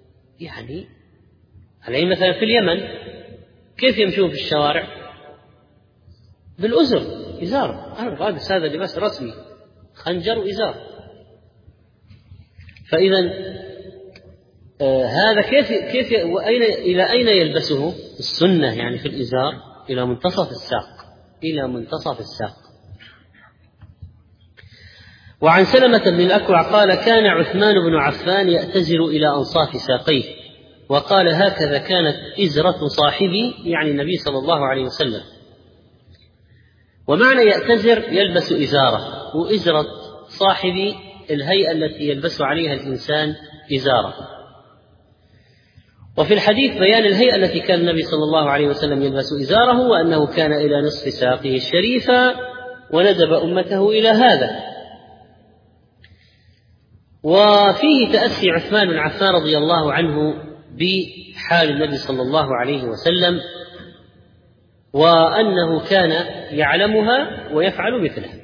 عليه مثلا في اليمن كيف يمشون في الشوارع؟ بالأزر، إزار، أنا لابس هذا لباس رسمي، خنجر وإزار. فإذا هذا كيف إلى أين يلبسه؟ السنة يعني في الإزار إلى منتصف الساق، إلى منتصف الساق. وعن سلمة بن الأكوع قال: كان عثمان بن عفان يأتزر إلى أنصاف ساقيه، وقال: هكذا كانت إزرة صاحبي، يعني النبي صلى الله عليه وسلم. ومعنى يأتزر يلبس إزارة، وإزرة صاحبي الهيئة التي يلبس عليها الإنسان إزارة. وفي الحديث بيان الهيئة التي كان النبي صلى الله عليه وسلم يلبس إزاره، وأنه كان إلى نصف ساقه الشريفة، وندب أمته إلى هذا. وفيه تأسي عثمان بن عفان رضي الله عنه بحال النبي صلى الله عليه وسلم، وأنه كان يعلمها ويفعل مثلها.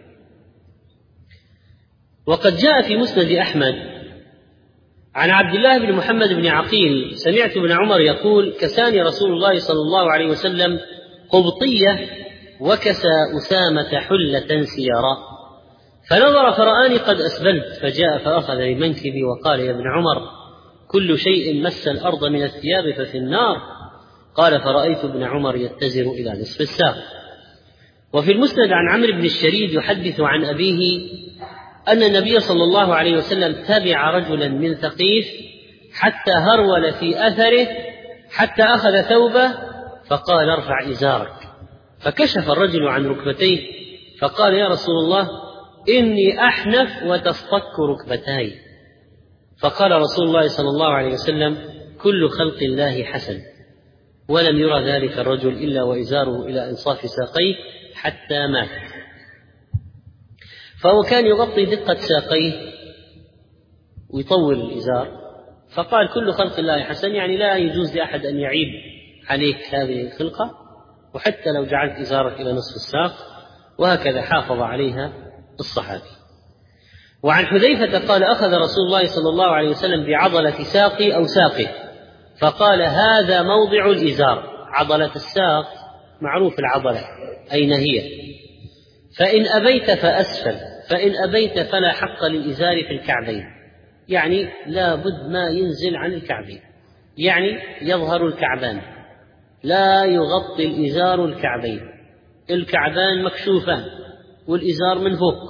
وقد جاء في مسند أحمد عن عبد الله بن محمد بن عقيل: سمعت ابن عمر يقول: كساني رسول الله صلى الله عليه وسلم قبطية، وكسى أسامة حلة سيارا، فنظر فرآني قد أسبلت، فجاء فأخذ بمنكبي وقال: يا ابن عمر، كل شيء مس الأرض من الثياب ففي النار. قال: فرأيت ابن عمر يتزر إلى نصف الساق. وفي المسند عن عمرو بن الشريد يحدث عن أبيه أن النبي صلى الله عليه وسلم تبع رجلا من ثقيف حتى هرول في أثره، حتى أخذ ثوبه فقال: ارفع إزارك. فكشف الرجل عن ركبتيه فقال: يا رسول الله، إني أحنف وتصطك ركبتاي. فقال رسول الله صلى الله عليه وسلم: كل خلق الله حسن. ولم يرى ذلك الرجل إلا وإزاره إلى أنصاف ساقيه حتى مات. فهو كان يغطي دقة ساقيه ويطول الإزار، فقال: كل خلق الله حسن، يعني لا يجوز لأحد أن يعيب عليك هذه الخلقة، وحتى لو جعلت إزارك إلى نصف الساق. وهكذا حافظ عليها الصحابي. وعن حذيفة قال: أخذ رسول الله صلى الله عليه وسلم بعضلة ساقي أو ساقه، فقال: هذا موضع الإزار. عضلة الساق معروف العضلة أين هي، فإن أبيت فأسفل، فإن أبيت فلا حق للإزار في الكعبين، يعني لا بد ما ينزل عن الكعبين، يعني يظهر الكعبان، لا يغطي الإزار الكعبين، الكعبان مكشوفان والإزار من فوق.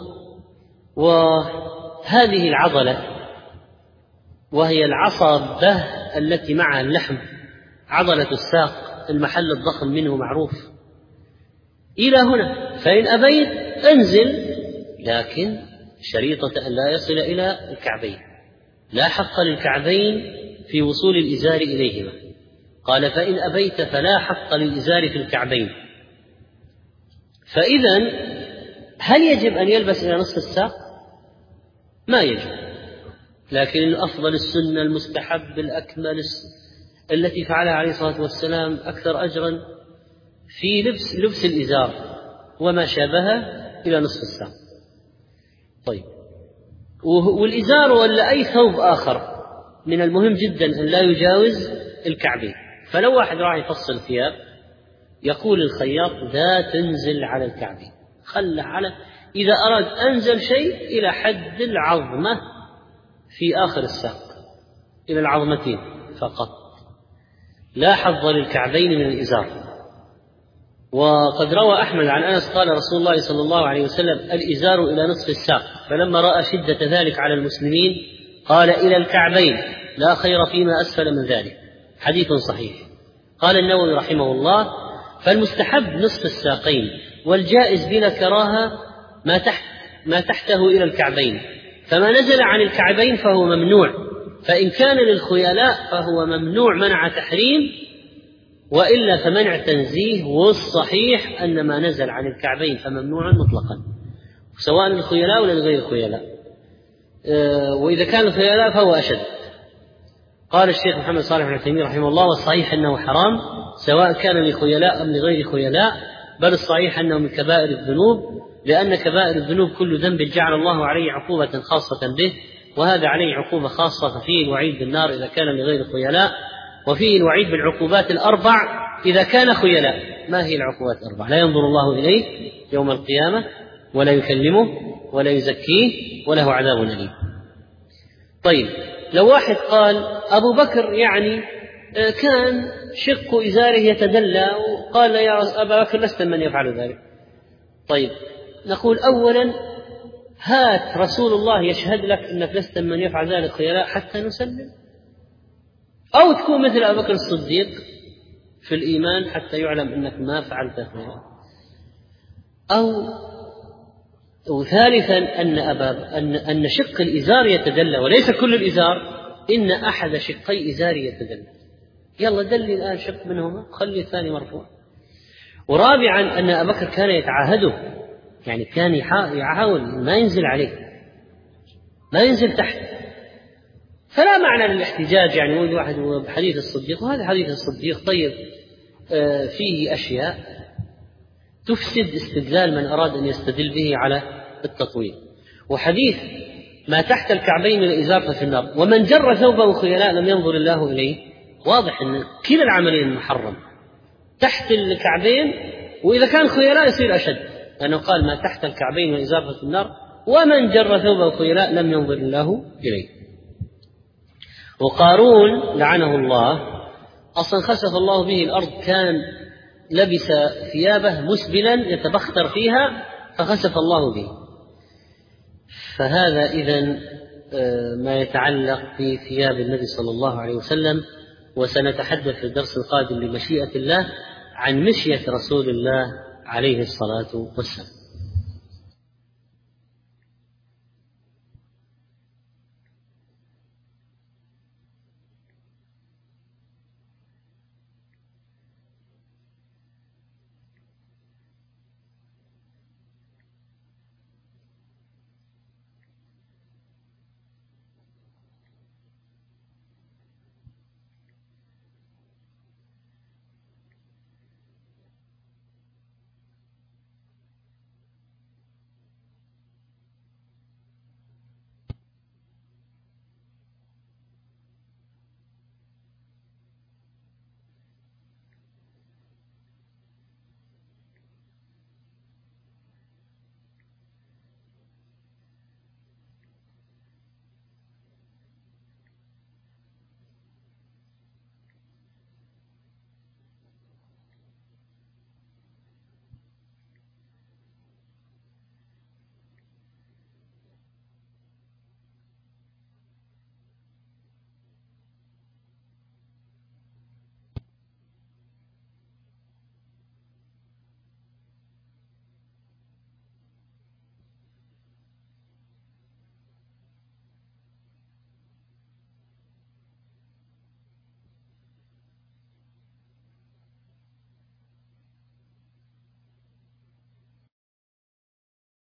وهذه العضلة وهي العصبة التي معها اللحم، عضلة الساق المحل الضخم منه معروف، إلى هنا. فإن أبيت انزل، لكن شريطة أن لا يصل إلى الكعبين، لا حق للكعبين في وصول الإزار إليهما. قال: فإن أبيت فلا حق للإزار في الكعبين. فإذا هل يجب أن يلبس إلى نصف الساق؟ ما يجب، لكن أفضل السنة المستحب الأكمل التي فعلها عليه الصلاة والسلام أكثر أجرا في لبس الإزار وما شابه إلى نصف الساق. طيب، والإزار ولا أي ثوب آخر من المهم جدا أن لا يجاوز الكعبين. فلو واحد راح يفصل ثياب يقول الخياط: لا تنزل على الكعبين، خلى على، إذا أراد أنزل شيء إلى حد العظمة في آخر الساق، إلى العظمتين فقط، لا حظ للكعبين من الإزار. وقد روى أحمد عن أنس قال رسول الله صلى الله عليه وسلم: الإزار إلى نصف الساق، فلما رأى شدة ذلك على المسلمين قال: إلى الكعبين، لا خير فيما أسفل من ذلك. حديث صحيح. قال النووي رحمه الله: فالمستحب نصف الساقين، والجائز بلا كراهة ما تحته إلى الكعبين، فما نزل عن الكعبين فهو ممنوع، فإن كان للخيلاء فهو ممنوع منع تحريم، وإلا فمنع تنزيه، والصحيح أن ما نزل عن الكعبين فممنوع مطلقا، سواء للخيلاء ولا لغير الخيلاء، وإذا كان الخيلاء فهو أشد. قال الشيخ محمد صالح بن عثيمين رحمه الله: والصحيح أنه حرام سواء كان لخيلاء أم لغير خيلاء، بل الصحيح أنه من كبائر الذنوب، لأن كبائر الذنوب كل ذنب جعل الله عليه عقوبة خاصة به، وهذا عليه عقوبة خاصة، ففيه الوعيد بالنار إذا كان لغير خيلاء، وفيه الوعيد بالعقوبات الأربع إذا كان خيلاء. ما هي العقوبات الأربع؟ لا ينظر الله إليه يوم القيامة، ولا يكلمه، ولا يزكيه، وله عذاب أليم. طيب، لو واحد قال أبو بكر يعني كان شق إزاره يتدلى، وقال يا أبا بكر لست من يفعل ذلك. طيب، نقول أولا: هات رسول الله يشهد لك أنك لست من يفعل ذلك خيلاء حتى نسلم، أو تكون مثل أبو بكر الصديق في الإيمان حتى يعلم أنك ما فعلت خيلاء، أو ثالثا أن شق الإزار يتدلى، وليس كل الإزار، إن أحد شقي إزاري يتدلى، يلا دلي الآن شق منهما، خلي الثاني مرفوع. ورابعا أن أبا بكر كان يتعاهده، يعني كان يحاول ما ينزل عليه، ما ينزل تحت، فلا معنى للاحتجاج، يعني يقول واحد بحديث الصديق، وهذا حديث الصديق طيب فيه أشياء تفسد استدلال من أراد أن يستدل به على التطويل. وحديث ما تحت الكعبين من الإزار في النار، ومن جر ثوبه خيلاء لم ينظر الله إليه، واضح أن كلا العملين محرم، تحت الكعبين، وإذا كان خيلاء يصير أشد، لأنه قال ما تحت الكعبين من الإزار في النار، ومن جر ثوبه خيلاء لم ينظر الله إليه. وقارون لعنه الله أصلا خسف الله به الأرض، كان لبس ثيابه مسبلا يتبختر فيها فخسف الله به. فهذا إذن ما يتعلق بثياب النبي صلى الله عليه وسلم. وسنتحدث في الدرس القادم بمشيئة الله عن مشية رسول الله عليه الصلاة والسلام.